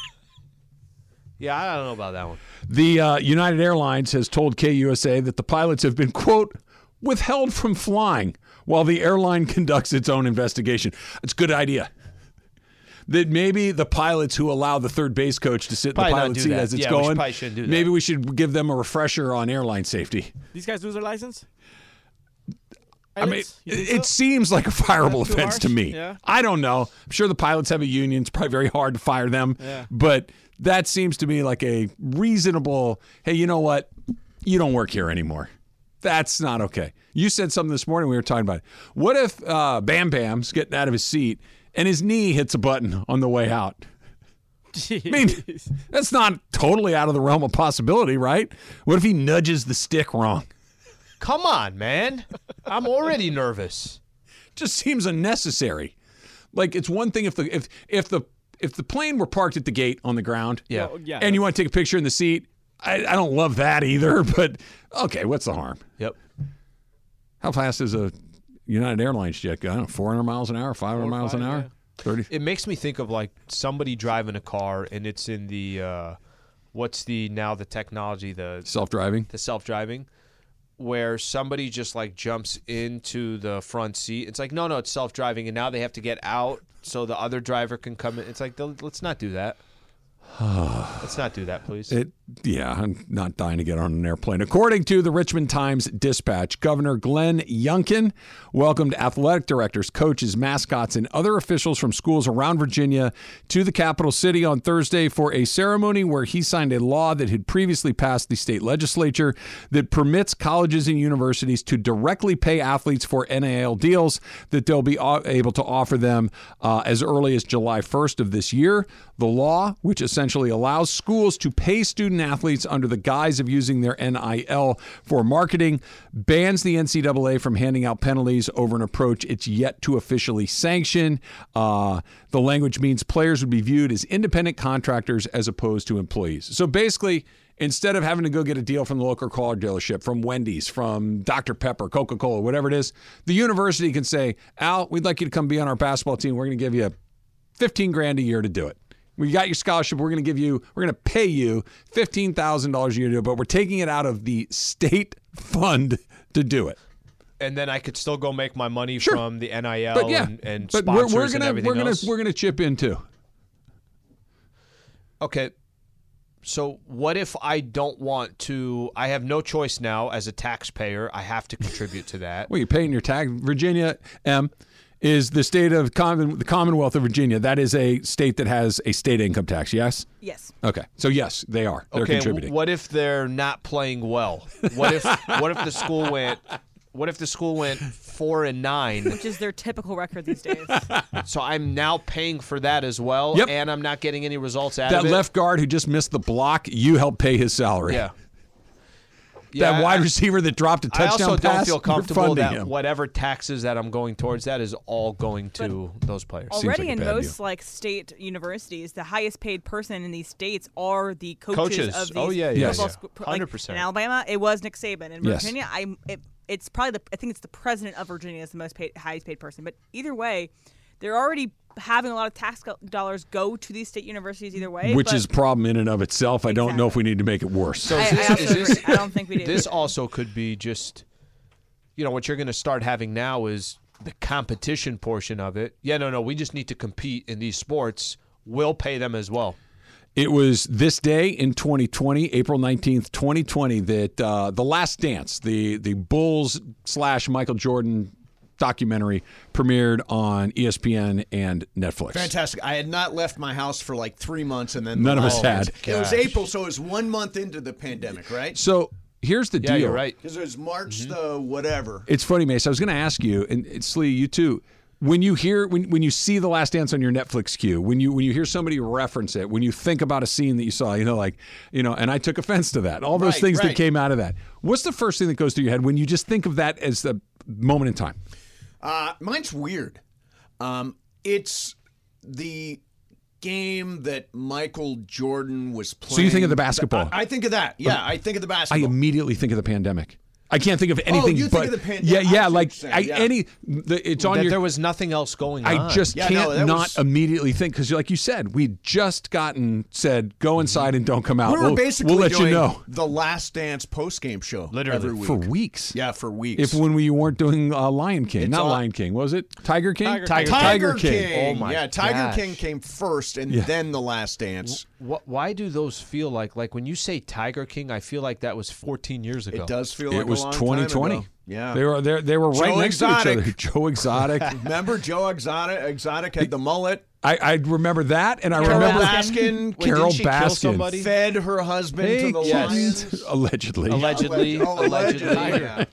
Yeah, I don't know about that one. The United Airlines has told KUSA that the pilots have been, quote, withheld from flying while the airline conducts its own investigation. It's a good idea. That maybe the pilots who allow the third base coach to sit in the pilot seat as it's going, probably shouldn't do that. Maybe we should give them a refresher on airline safety. These guys lose their license? I mean, it seems like a fireable offense to me. Yeah. I don't know. I'm sure the pilots have a union. It's probably very hard to fire them. Yeah. But that seems to me like a reasonable, hey, you know what? You don't work here anymore. That's not okay. You said something this morning, we were talking about it. What if Bam Bam's getting out of his seat and his knee hits a button on the way out? I mean, that's not totally out of the realm of possibility, right? What if he nudges the stick wrong? Come on, man. I'm already nervous. Just seems unnecessary. Like, it's one thing if the plane were parked at the gate on the ground, and you want to take a picture in the seat, I don't love that either, but okay, what's the harm? Yep. How fast is a United Airlines jet go? I don't know, 400 miles an hour, 500 miles an hour? Yeah. 30? It makes me think of like somebody driving a car and it's in the what's the technology, the self-driving, where somebody just like jumps into the front seat. It's like, no, it's self-driving, and now they have to get out so the other driver can come in. It's like, let's not do that. Let's not do that, please. I'm not dying to get on an airplane. According to the Richmond Times-Dispatch, Governor Glenn Youngkin welcomed athletic directors, coaches, mascots, and other officials from schools around Virginia to the capital city on Thursday for a ceremony where he signed a law that had previously passed the state legislature that permits colleges and universities to directly pay athletes for NIL deals that they'll be able to offer them as early as July 1st of this year. The law, which essentially allows schools to pay student athletes under the guise of using their NIL for marketing, bans the NCAA from handing out penalties over an approach it's yet to officially sanction. The language means players would be viewed as independent contractors as opposed to employees. So basically, instead of having to go get a deal from the local car dealership, from Wendy's, from Dr. Pepper, Coca-Cola, whatever it is, the university can say, Al, we'd like you to come be on our basketball team. We're going to give you $15,000 a year to do it. We got your scholarship. We're going to pay you $15,000 a year to do it, but we're taking it out of the state fund to do it. And then I could still go make my money from the NIL and but sponsors and everything else. We're gonna chip in too. Okay. So what if I don't want to? I have no choice now as a taxpayer. I have to contribute to that. Well, you're paying your tax. Virginia, is the state of the Commonwealth of Virginia. That is a state that has a state income tax, yes? Yes. Okay. So, yes, they are. They're contributing. What if they're not playing well? What if the school went 4-9? Which is their typical record these days. So I'm now paying for that as well, and I'm not getting any results out of it? That left guard who just missed the block, you helped pay his salary. Yeah. That wide receiver that dropped a touchdown pass, I also don't feel comfortable that him. whatever taxes that I'm going towards, that is all going to those players. Already in most state universities, the highest paid person in these states are the coaches of these football schools. 100%. In Alabama, it was Nick Saban. In Virginia, it's probably I think it's the president of Virginia is the highest paid person. But either way, they're already having a lot of tax dollars go to these state universities either way. Which is a problem in and of itself. I don't know if we need to make it worse. So I don't think we do. This also could be just what you're going to start having now is the competition portion of it. Yeah, no, we just need to compete in these sports. We'll pay them as well. It was this day in 2020, April 19th, 2020, that The Last Dance, the Bulls / Michael Jordan documentary, premiered on ESPN and Netflix. Fantastic. I had not left my house for like 3 months, and then None of us had. It was April, so it was 1 month into the pandemic, right? So here's the deal. Yeah, you're right. Because it was March the whatever. It's funny, Mace. I was going to ask you, and Slee, you too. When you hear, when you see The Last Dance on your Netflix queue, when you hear somebody reference it, when you think about a scene that you saw, and I took offense to that, all those things that came out of that. What's the first thing that goes through your head when you just think of that as the moment in time? Mine's weird. It's the game that Michael Jordan was playing. So you think of the basketball? I think of that. Yeah, I think of the basketball. I immediately think of the pandemic. I can't think of anything. You but think of the pandemic? It's on your. There was nothing else going on. I just can't immediately think because, like you said, we'd just said go inside and don't come out. We were basically we'll let doing you know. The Last Dance post-game show Literally. every week. For weeks. Yeah, for weeks. When we weren't doing Lion King, Lion King, what was it? Tiger King. Tiger King. Oh my Tiger gosh. King came first, and then The Last Dance. Why do those feel like when you say Tiger King? I feel like that was 14 years ago. It does feel like It was a long 2020. time ago. Yeah, they were right Joe next Exotic. to each other. Joe Exotic. Remember Joe Exotic? Exotic had the mullet. I remember that, and Carol I remember Baskin. Carol didn't she kill Baskin somebody? Fed her husband to the Yes. Lions. Allegedly. Allegedly. Yeah.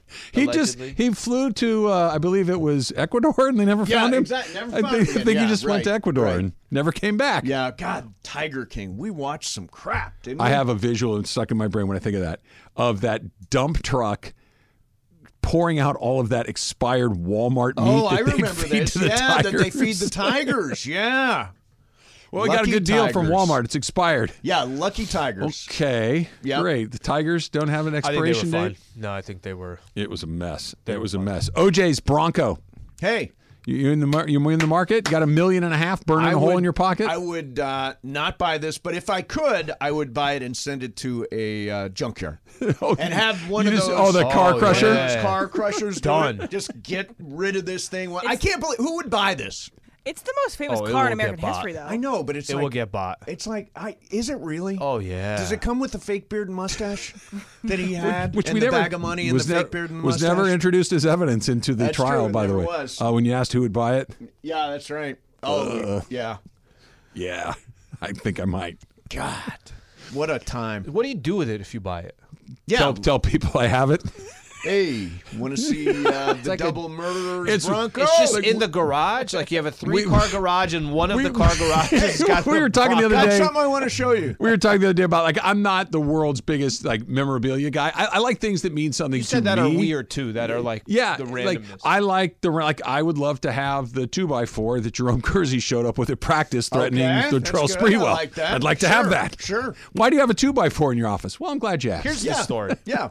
He flew to I believe it was Ecuador, and they never found him. Exactly. Never I found think, him I again. think he Yeah, just went to right, Ecuador right. and never came back. Yeah, God, Tiger King. We watched some crap, didn't we? I have a visual stuck in my brain when I think of that dump truck pouring out all of that expired Walmart meat. Oh, that I they remember feed this. to the Yeah, that they tigers. feed the tigers. Yeah. Well, we got a Lucky good deal from Tigers. Walmart. It's expired. Yeah, Lucky Tigers. Okay, Yep. Great. The Tigers don't have an I think they were expiration fine. date. No, I think they were. It was a mess. It was a mess. OJ's Bronco. Hey. You in the market? Got $1.5 million burning a hole in your pocket? I would not buy this, but if I could, I would buy it and send it to a junkyard and have one of those. Oh, the car crusher. One of those car crushers. Done. Just get rid of this thing. I can't believe who would buy this. It's the most famous Oh, it car in will American get bought. history, though. I know, but it's It like will get bought. It's like is it really? Oh yeah. Does it come with the fake beard and mustache that he had, Which and we the never bag of money and the fake beard and was mustache? never introduced as evidence into the That's trial, true, it by the never way. was. When you asked who would buy it, Yeah, that's right. Oh, yeah. yeah, I think I might. God, what a time. What do you do with it if you buy it? Yeah. Tell people I have it. Hey, want to see the like double murderers it's- Bronco? It's just like, in the garage. Like you have a 3-car garage, and one of the car garages got. We were talking the other That's day. something I want to show you. We were talking the other day about I'm not the world's biggest memorabilia guy. I like things that mean something You to said that me. are weird too. That are like Yeah, the randomness. I like I would love to have the 2x4 that Jerome Kersey showed up with at practice threatening Okay, the that's Terrell good. Sprewell. I like that. I'd like to Sure, have that. sure. Why do you have a 2x4 in your office? Well, I'm glad you asked. Here's the story. Yeah.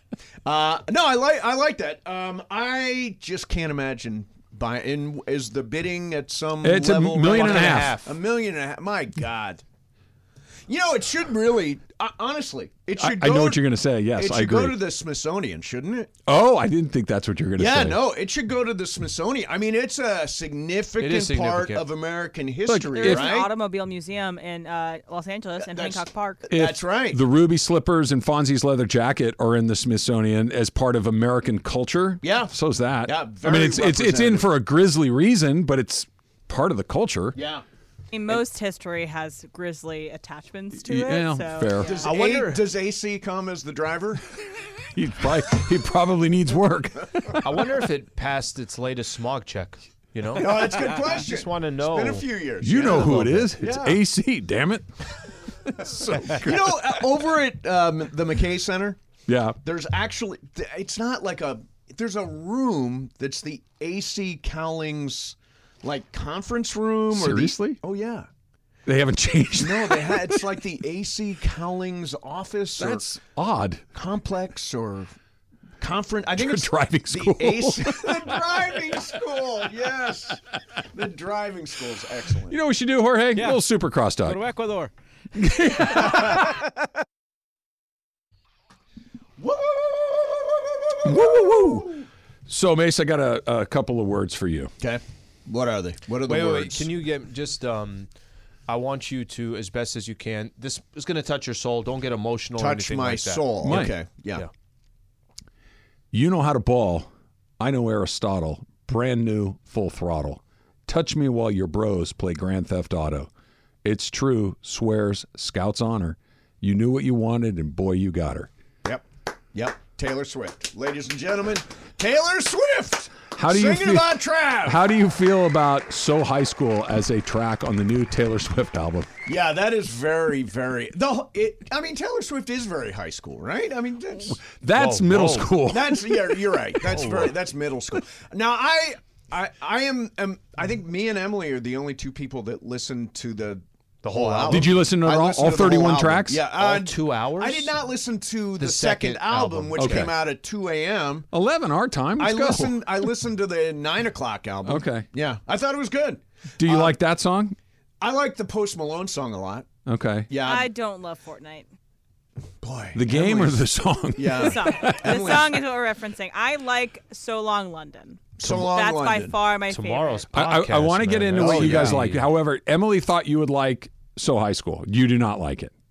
No, I like that. I just can't imagine buying. Is the bidding at some It's level? $1.5 million. $1.5 million. My God. It should really. Honestly, it should. I go know what you're going to say. Yes, It I should agree. go to the Smithsonian, shouldn't it? Oh, I didn't think that's what you were going to Yeah, say. no, it should go to the Smithsonian. I mean, it's a significant, It is part significant. of American history, There's right? an automobile museum in Los Angeles and That's- Hancock Park. If That's right. The ruby slippers and Fonzie's leather jacket are in the Smithsonian as part of American culture. Yeah. So's that. Yeah, I mean, very it's in representative. for a grisly reason, but it's part of the culture. Yeah. I mean, most history has grisly attachments to Yeah, it. So, fair. yeah. Does, I wonder- does AC come as the driver? He probably needs work. I wonder if it passed its latest smog check. You know. Oh, that's a good question. I just want to know. It's been a few years. You yeah. know who it is. It's Yeah. AC, damn it. Over at the McKay Center, Yeah. there's actually, it's not like there's a room that's the AC Cowlings, conference room. Seriously? Oh, yeah. They haven't changed. No, it's like the AC Cowlings office That's odd. or complex or conference. I think it's Driving school. The AC, the driving school, yes. The driving school is excellent. You know what we should do, Jorge? Yeah. A little Supercross Go talk. to Ecuador. Woo, woo, woo. So, Mace, I got a couple of words for you. Okay. What are they? What are the Wait, words? Can you get just? I want you to, as best as you can. This is going to touch your soul. Don't get emotional. or touch anything my like that. soul? Right. Okay. Yeah. You know how to ball. I know Aristotle. Brand new, full throttle. Touch me while your bros play Grand Theft Auto. It's true, swears, Scout's honor. You knew what you wanted, and boy, you got her. Yep. Taylor Swift. Ladies and gentlemen, Taylor Swift. How do you Singing about Trav. How do you feel about So High School as a track on the new Taylor Swift album? Yeah, that is very, very. Taylor Swift is very high school, right? I mean, That's middle school. That's you're right. That's middle school. Now I think me and Emily are the only two people that listen to the whole album. Did you listen to I all listened to the 31 whole album. tracks? Yeah, All 2 hours. I did not listen to the second second album, which Okay. came out at 2 a.m. 11 our time. Let's go. I listened to the 9 o'clock album. Okay. Yeah, I thought it was good. Do you like that song? I like the Post Malone song a lot. Okay. Yeah, I don't love Fortnite. boy, The game Emily's- or the song? Yeah, The song. The song is what we're referencing. I like So Long London. So Long That's London. by far my Tomorrow's favorite. podcast. I want to get into what Oh, you guys yeah. like. However, Emily thought you would like So High School. You do not like it.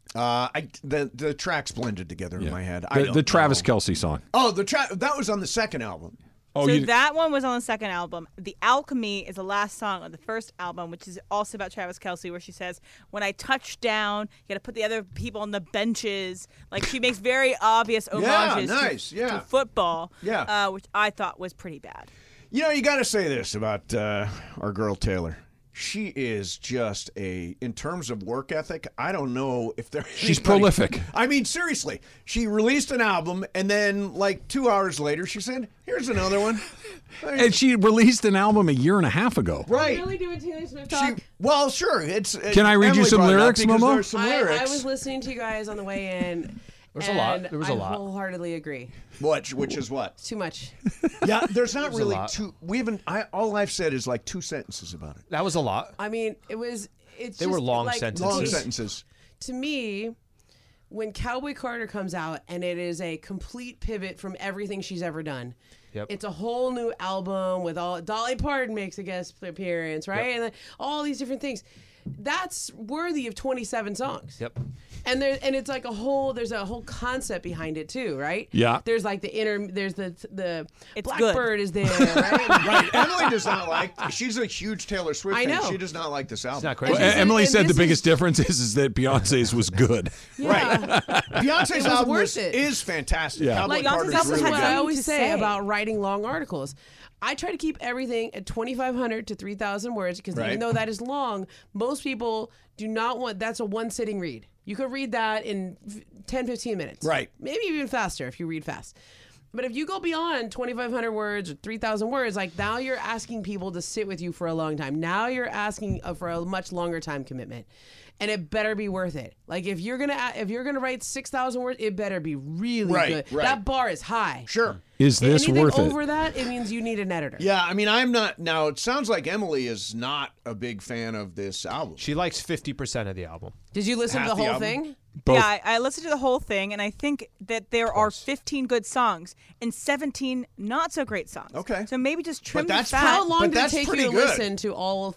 The tracks blended together in my head. I The, don't the Travis know. Kelce song. Oh, that was on the second album. Oh, So you, that one was on the second album. The Alchemy is the last song on the first album, which is also about Travis Kelce, where she says, "When I touch down, you got to put the other people on the benches." Like she makes very obvious homages nice, to, yeah. to football, Yeah. which I thought was pretty bad. You know, you got to say this about our girl Taylor. She is just in terms of work ethic, I don't know if there's She's prolific. I mean, seriously. She released an album, and then like 2 hours later, she said, "Here's another one." and she released an album a year and a half ago. Right. doing Taylor Swift Well, sure. Can I read you some brought it up lyrics, because Momo? there's some lyrics. I was listening to you guys on the way in. There was a lot. and There was a I lot. wholeheartedly agree. Which is what? It's too much. Yeah, there's not a really lot. two. We haven't. All I've said is like 2 sentences about it. That was a lot. I mean, it's They were just, long like, sentences. Long to- sentences. To me, when Cowboy Carter comes out and it is a complete pivot from everything she's ever done. Yep. It's a whole new album with all Dolly Parton makes a guest appearance, right? And then all these different things. That's worthy of 27 songs. Yep. And it's like there's a whole concept behind it too, right? Yeah. There's like there's the It's Blackbird is there, right? Right. Emily does not like. She's a huge Taylor Swift I fan. know. She does not like this album. It's not crazy. Well, And Emily and said the this biggest is- difference is that Beyonce's was good. Yeah. Beyonce's It was album worth it. is fantastic. Yeah. Cowboy Like, Carter's Beyonce's This really is what good. I always to say say. about writing long articles. I try to keep everything at 2,500 to 3,000 words because Right. even though that is long, most people do not want. That's a one sitting read. You could read that in 10, 15 minutes. Right. Maybe even faster if you read fast. But if you go beyond 2,500 words or 3,000 words, like now you're asking people to sit with you for a long time. Now you're asking for a much longer time commitment. And it better be worth it. Like if you're gonna write 6,000 words, it better be really Right, good. right. That bar is high. Sure. Is this Anything worth it? over that, it means you need an editor. Yeah, I mean, I'm not. Now, it sounds like Emily is not a big fan of this album. She likes 50% of the album. Did you listen Half to the the whole album. thing? Both. Yeah, I listened to the whole thing, and I think that there are 15 good songs and 17 not so great songs. Okay. So maybe just trim But that's the fat. How long But did it that's take you pretty to good. listen to all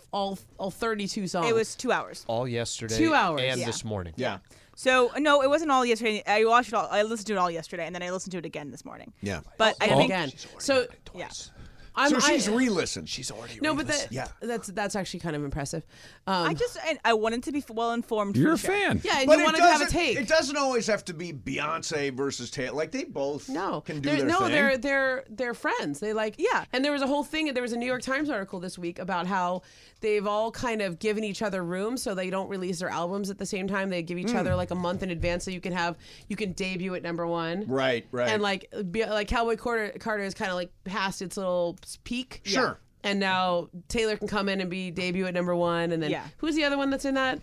32 songs? It was 2 hours. All yesterday 2 hours. and Yeah. this morning. Yeah. So no, it wasn't all yesterday. I watched it all. I listened to it all yesterday, and then I listened to it again this morning. Yeah. But I And think again. So yeah. I'm, So she's I, re-listened. She's already. no, but Yeah. that's actually kind of impressive. I wanted to be well informed. You're a for the show. fan. Yeah, and But you it wanted to have a doesn't. take. It doesn't always have to be Beyonce versus Taylor. Like they both. No, can do they're, their no, thing. they're friends. They like Yeah. And there was a whole thing. There was a New York Times article this week about how they've all kind of given each other room so they don't release their albums at the same time. They give each other like a month in advance so you can debut at number one. Right. Right. And like Cowboy Carter is kind of like past its little peak. Sure. And now Taylor can come in and be debut at number 1, and then who's the other one that's in that?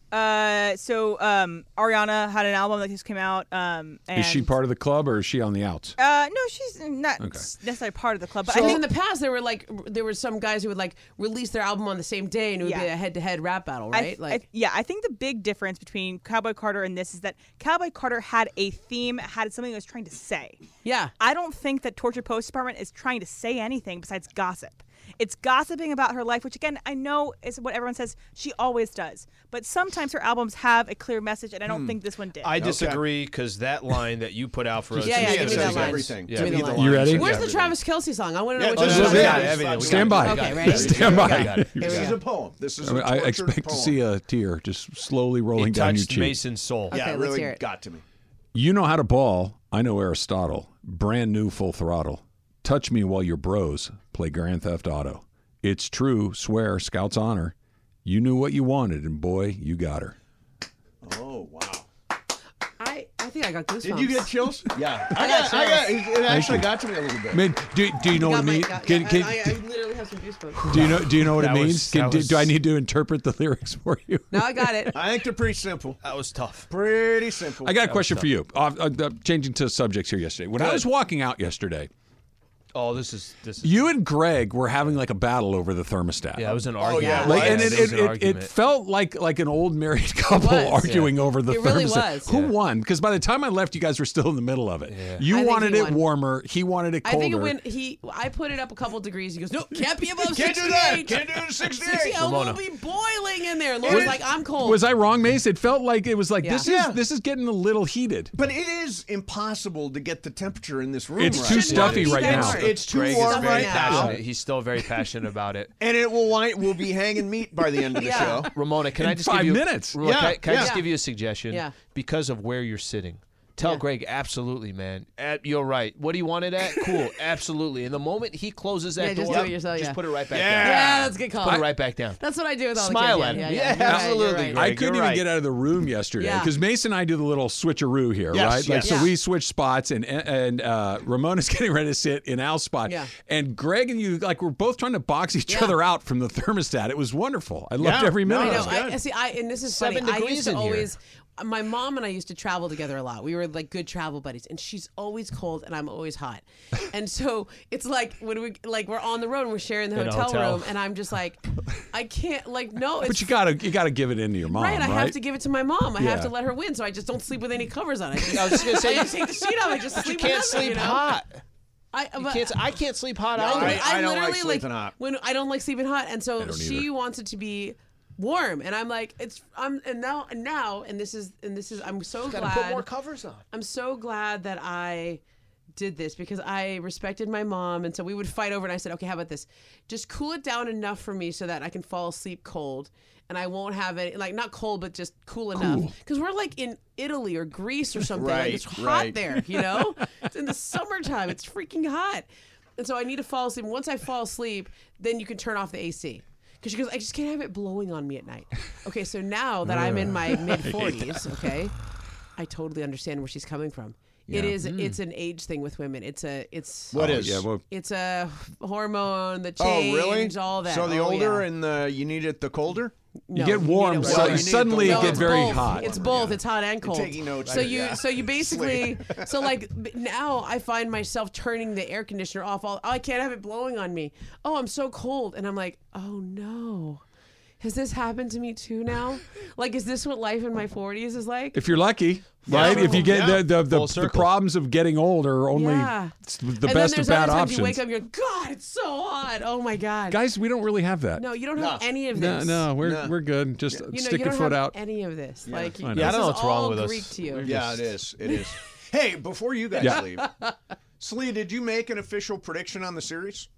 So Ariana had an album that just came out. And is she part of the club or is she on the outs? No, she's not necessarily part of the club. But So I think in the past, there were some guys who would like release their album on the same day, and it would be a head-to-head rap battle, right? I think the big difference between Cowboy Carter and this is that Cowboy Carter had a theme, had something it was trying to say. Yeah. I don't think that Torture Post Department is trying to say anything besides gossip. It's gossiping about her life, which again I know is what everyone says she always does. But sometimes her albums have a clear message, and I don't think this one did. I disagree because that line that you put out for us. Give me that line. Everything. Give me the line. You ready? Where's the Travis Kelce song? I want to know which just one. a little bit. Stand by. Okay, ready? Stand by. Here we This is go. a poem. This is I a tortured expect poem. to see a tear just slowly rolling down your touched cheek. Mason's soul. Okay, Yeah, it let's really hear it. got to me. You know how to ball. I know Aristotle. Brand new full throttle. Touch me while your bros play Grand Theft Auto. It's true, swear, Scout's honor. You knew what you wanted, and boy, you got her. Oh, wow. I think I got goosebumps. Did you get chills? Yeah. I got it actually got to me a little bit. I mean, do you know what it means? I literally have some goosebumps. Do you know what it That means? was- Do I need to interpret the lyrics for you? No, I got it. I think they're pretty simple. That was tough. Pretty simple. I got a question for you. Changing to subjects here yesterday. When I was walking out yesterday, Oh, this is. you and Greg were having like a battle over the thermostat. Yeah, it was an Oh, argument. yeah, Like, right. and It was an it argument. felt like an old married couple was. arguing over the It thermostat. really was. Who won? Because by the time I left, you guys were still in the middle of it. I You think wanted he it won. warmer. He wanted it I colder. think it when I put it up a couple degrees. He goes, no, can't be above Can't 68. do that. Can't do 68. 68 will Ramona. be boiling in there. And Laura's like, I'm cold. Was I wrong, Mace? It felt like it was like Yeah. this is getting a little heated. But it is impossible to get the temperature in this room It's right too now. stuffy right now. It's too Greg warm is very right now. passionate. He's still very passionate about it. And it will be hanging meat by the end of the show. Ramona, can In I just 5 give you minutes. Ramona, Yeah, can I just yeah. give you a suggestion? Yeah. Because of where you're sitting. Tell Yeah. Greg, absolutely, man. You're right. What do you want it at? Cool, absolutely. And the moment he closes that Yeah, just door, do it yourself, just yeah. put it right back Yeah. down. Yeah, that's a good call. Put it right back down. That's what I do with all Smile the at kids. him. Yeah, Yeah, you're right, absolutely, you're right. Greg. I couldn't you're even right. get out of the room yesterday Yeah. because Mason and I do the little switcheroo here, Yes, right? Like, yes. so Yeah. we switch spots, and Ramona's getting ready to sit in Al's spot, Yeah. and Greg and you we're both trying to box each Yeah. other out from the thermostat. It was wonderful. I loved Yeah. every minute. No, I know. of it. And this is 7 funny. I degrees used to in here. always. My mom and I used to travel together a lot. We were like good travel buddies, and she's always cold, and I'm always hot. And so it's like when we're on the road and we're sharing the In a hotel hotel. room, and I'm just like, I can't no. It's But you gotta give it into your mom, right. right? I have to give it to my mom. I have Yeah. to let her win, so I just don't sleep with any covers on. I I was just gonna say, I just take the sheet off. I just you sleep. can't with nothing, sleep you know? hot. But I can't sleep hot No, either. but I don't literally like sleeping hot. When I don't like sleeping hot, and so don't she either. wants it to be warm, and I'm like, and now, and this is, I'm so Gotta glad. put more covers on. I'm so glad that I did this because I respected my mom, and so we would fight over. And I said, okay, how about this? Just cool it down enough for me so that I can fall asleep cold, and I won't have any not cold, but just cool enough. Because we're like in Italy or Greece or something. Right, like it's hot right. there, It's in the summertime. It's freaking hot, and so I need to fall asleep. Once I fall asleep, then you can turn off the AC. Because she goes, I just can't have it blowing on me at night. Okay, so now that I'm in my mid 40s, okay, I totally understand where she's coming from. It is. It's an age thing with women. It's What is? Yeah, well, it's a hormone, the Oh, change, really? all that. So the Oh, older yeah. and you need it the colder? you No, get warm, need it so warm. you need suddenly the it warm. get it's very both. hot. It's both. It's hot and cold. taking notes. So Yeah. you basically so like now I find myself turning the air conditioner off. I can't have it blowing on me. Oh, I'm so cold, and I'm like, oh no. Has this happened to me too now? Like, is this what life in my 40s is like? If you're lucky, right? If you get Yeah. the problems of getting old are only Yeah. it's the and best then of there's bad other times options. you wake up and you're, God, it's so hot. Oh my God. Guys, we don't really have that. No, you don't have any of No, this. no, we're good. Just You know, stick you your don't foot have out. any of this. Like, I know. this Yeah, I don't know is what's wrong all with us. Greek to you. Yeah, it is. It is. Hey, before you guys Yeah. leave, Slee, did you make an official prediction on the series?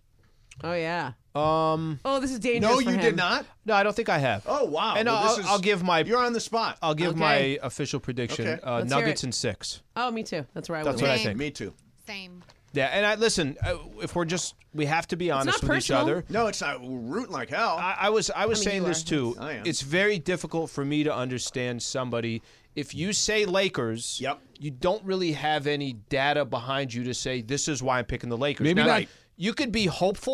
Oh yeah. Um, Oh, this is dangerous. No, for you him. did not. no, I don't think I have. Oh wow! And Well, I'll give my You're on the spot. I'll give Okay. my official prediction. Okay. Let's hear Nuggets it. in 6. Oh, me too. That's where I That's went. what I with. think. Me too. Same. Yeah, and I listen. If we're just, we have to be honest not with each personal. other. No, it's not. We're rooting like hell. I was saying you this are. too. I am. It's very difficult for me to understand somebody. If you say Lakers, Yep. you don't really have any data behind you to say this is why I'm picking the Lakers. Maybe Now, not. You could be hopeful.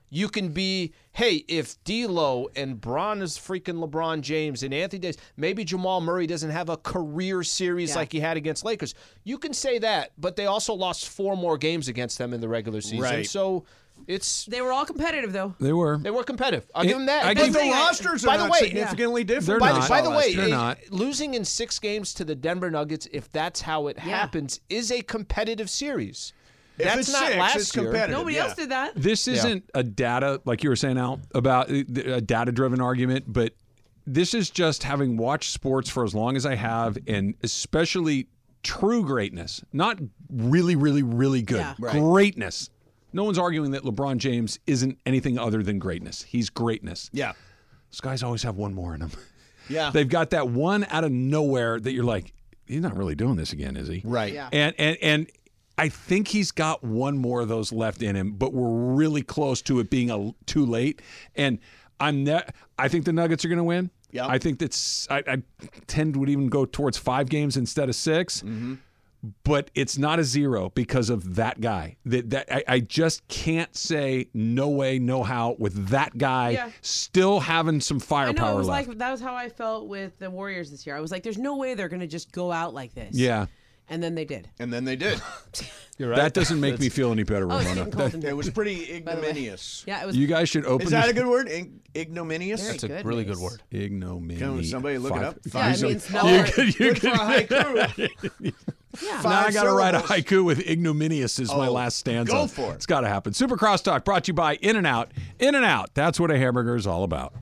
You can be, hey, if D'Lo and Bron is freaking LeBron James and Anthony Davis, maybe Jamal Murray doesn't have a career series like he had against Lakers. You can say that, but they also lost 4 more games against them in the regular season. Right. So they were all competitive though. They were competitive. I'll give them that. I But give the rosters are not significantly different. By the way, They're not. losing in 6 games to the Denver Nuggets, if that's how it happens, is a competitive series. If That's it's not 6, last it's year. competitive. Nobody else did that. This isn't a data, like you were saying, Al, about a data-driven argument, but this is just having watched sports for as long as I have, and especially true greatness, not really, really, really good. Yeah. Right. Greatness. No one's arguing that LeBron James isn't anything other than greatness. He's greatness. Yeah. Those guys always have one more in them. Yeah. They've got that one out of nowhere that you're like, he's not really doing this again, is he? Right. Yeah. And I think he's got one more of those left in him, but we're really close to it being too late. And I think the Nuggets are going to win. Yeah. I think I tend would even go towards 5 games instead of 6. Mm-hmm. But it's not a 0 because of that guy. I just can't say no way, no how with that guy still having some I firepower know it was left. like that was how I felt with the Warriors this year. I was like, "There's no way they're going to just go out like this." Yeah. And then they did. And then they did. You're right. That doesn't make me feel any better, Oh, Ramona. Stephen Colton. It was pretty ignominious. Yeah, it was. You guys should open. Is that this- a good word? Ignominious? Very That's a good really news. good word. Ignominy. Can somebody look it up? Yeah, it You means could- no. Good for a haiku. Yeah. Now I got to write a syllables. haiku with ignominious as my Oh, last stanza. go for it. It's got to happen. Super Crosstalk brought to you by In-N-Out. In-N-Out. That's what a hamburger is all about.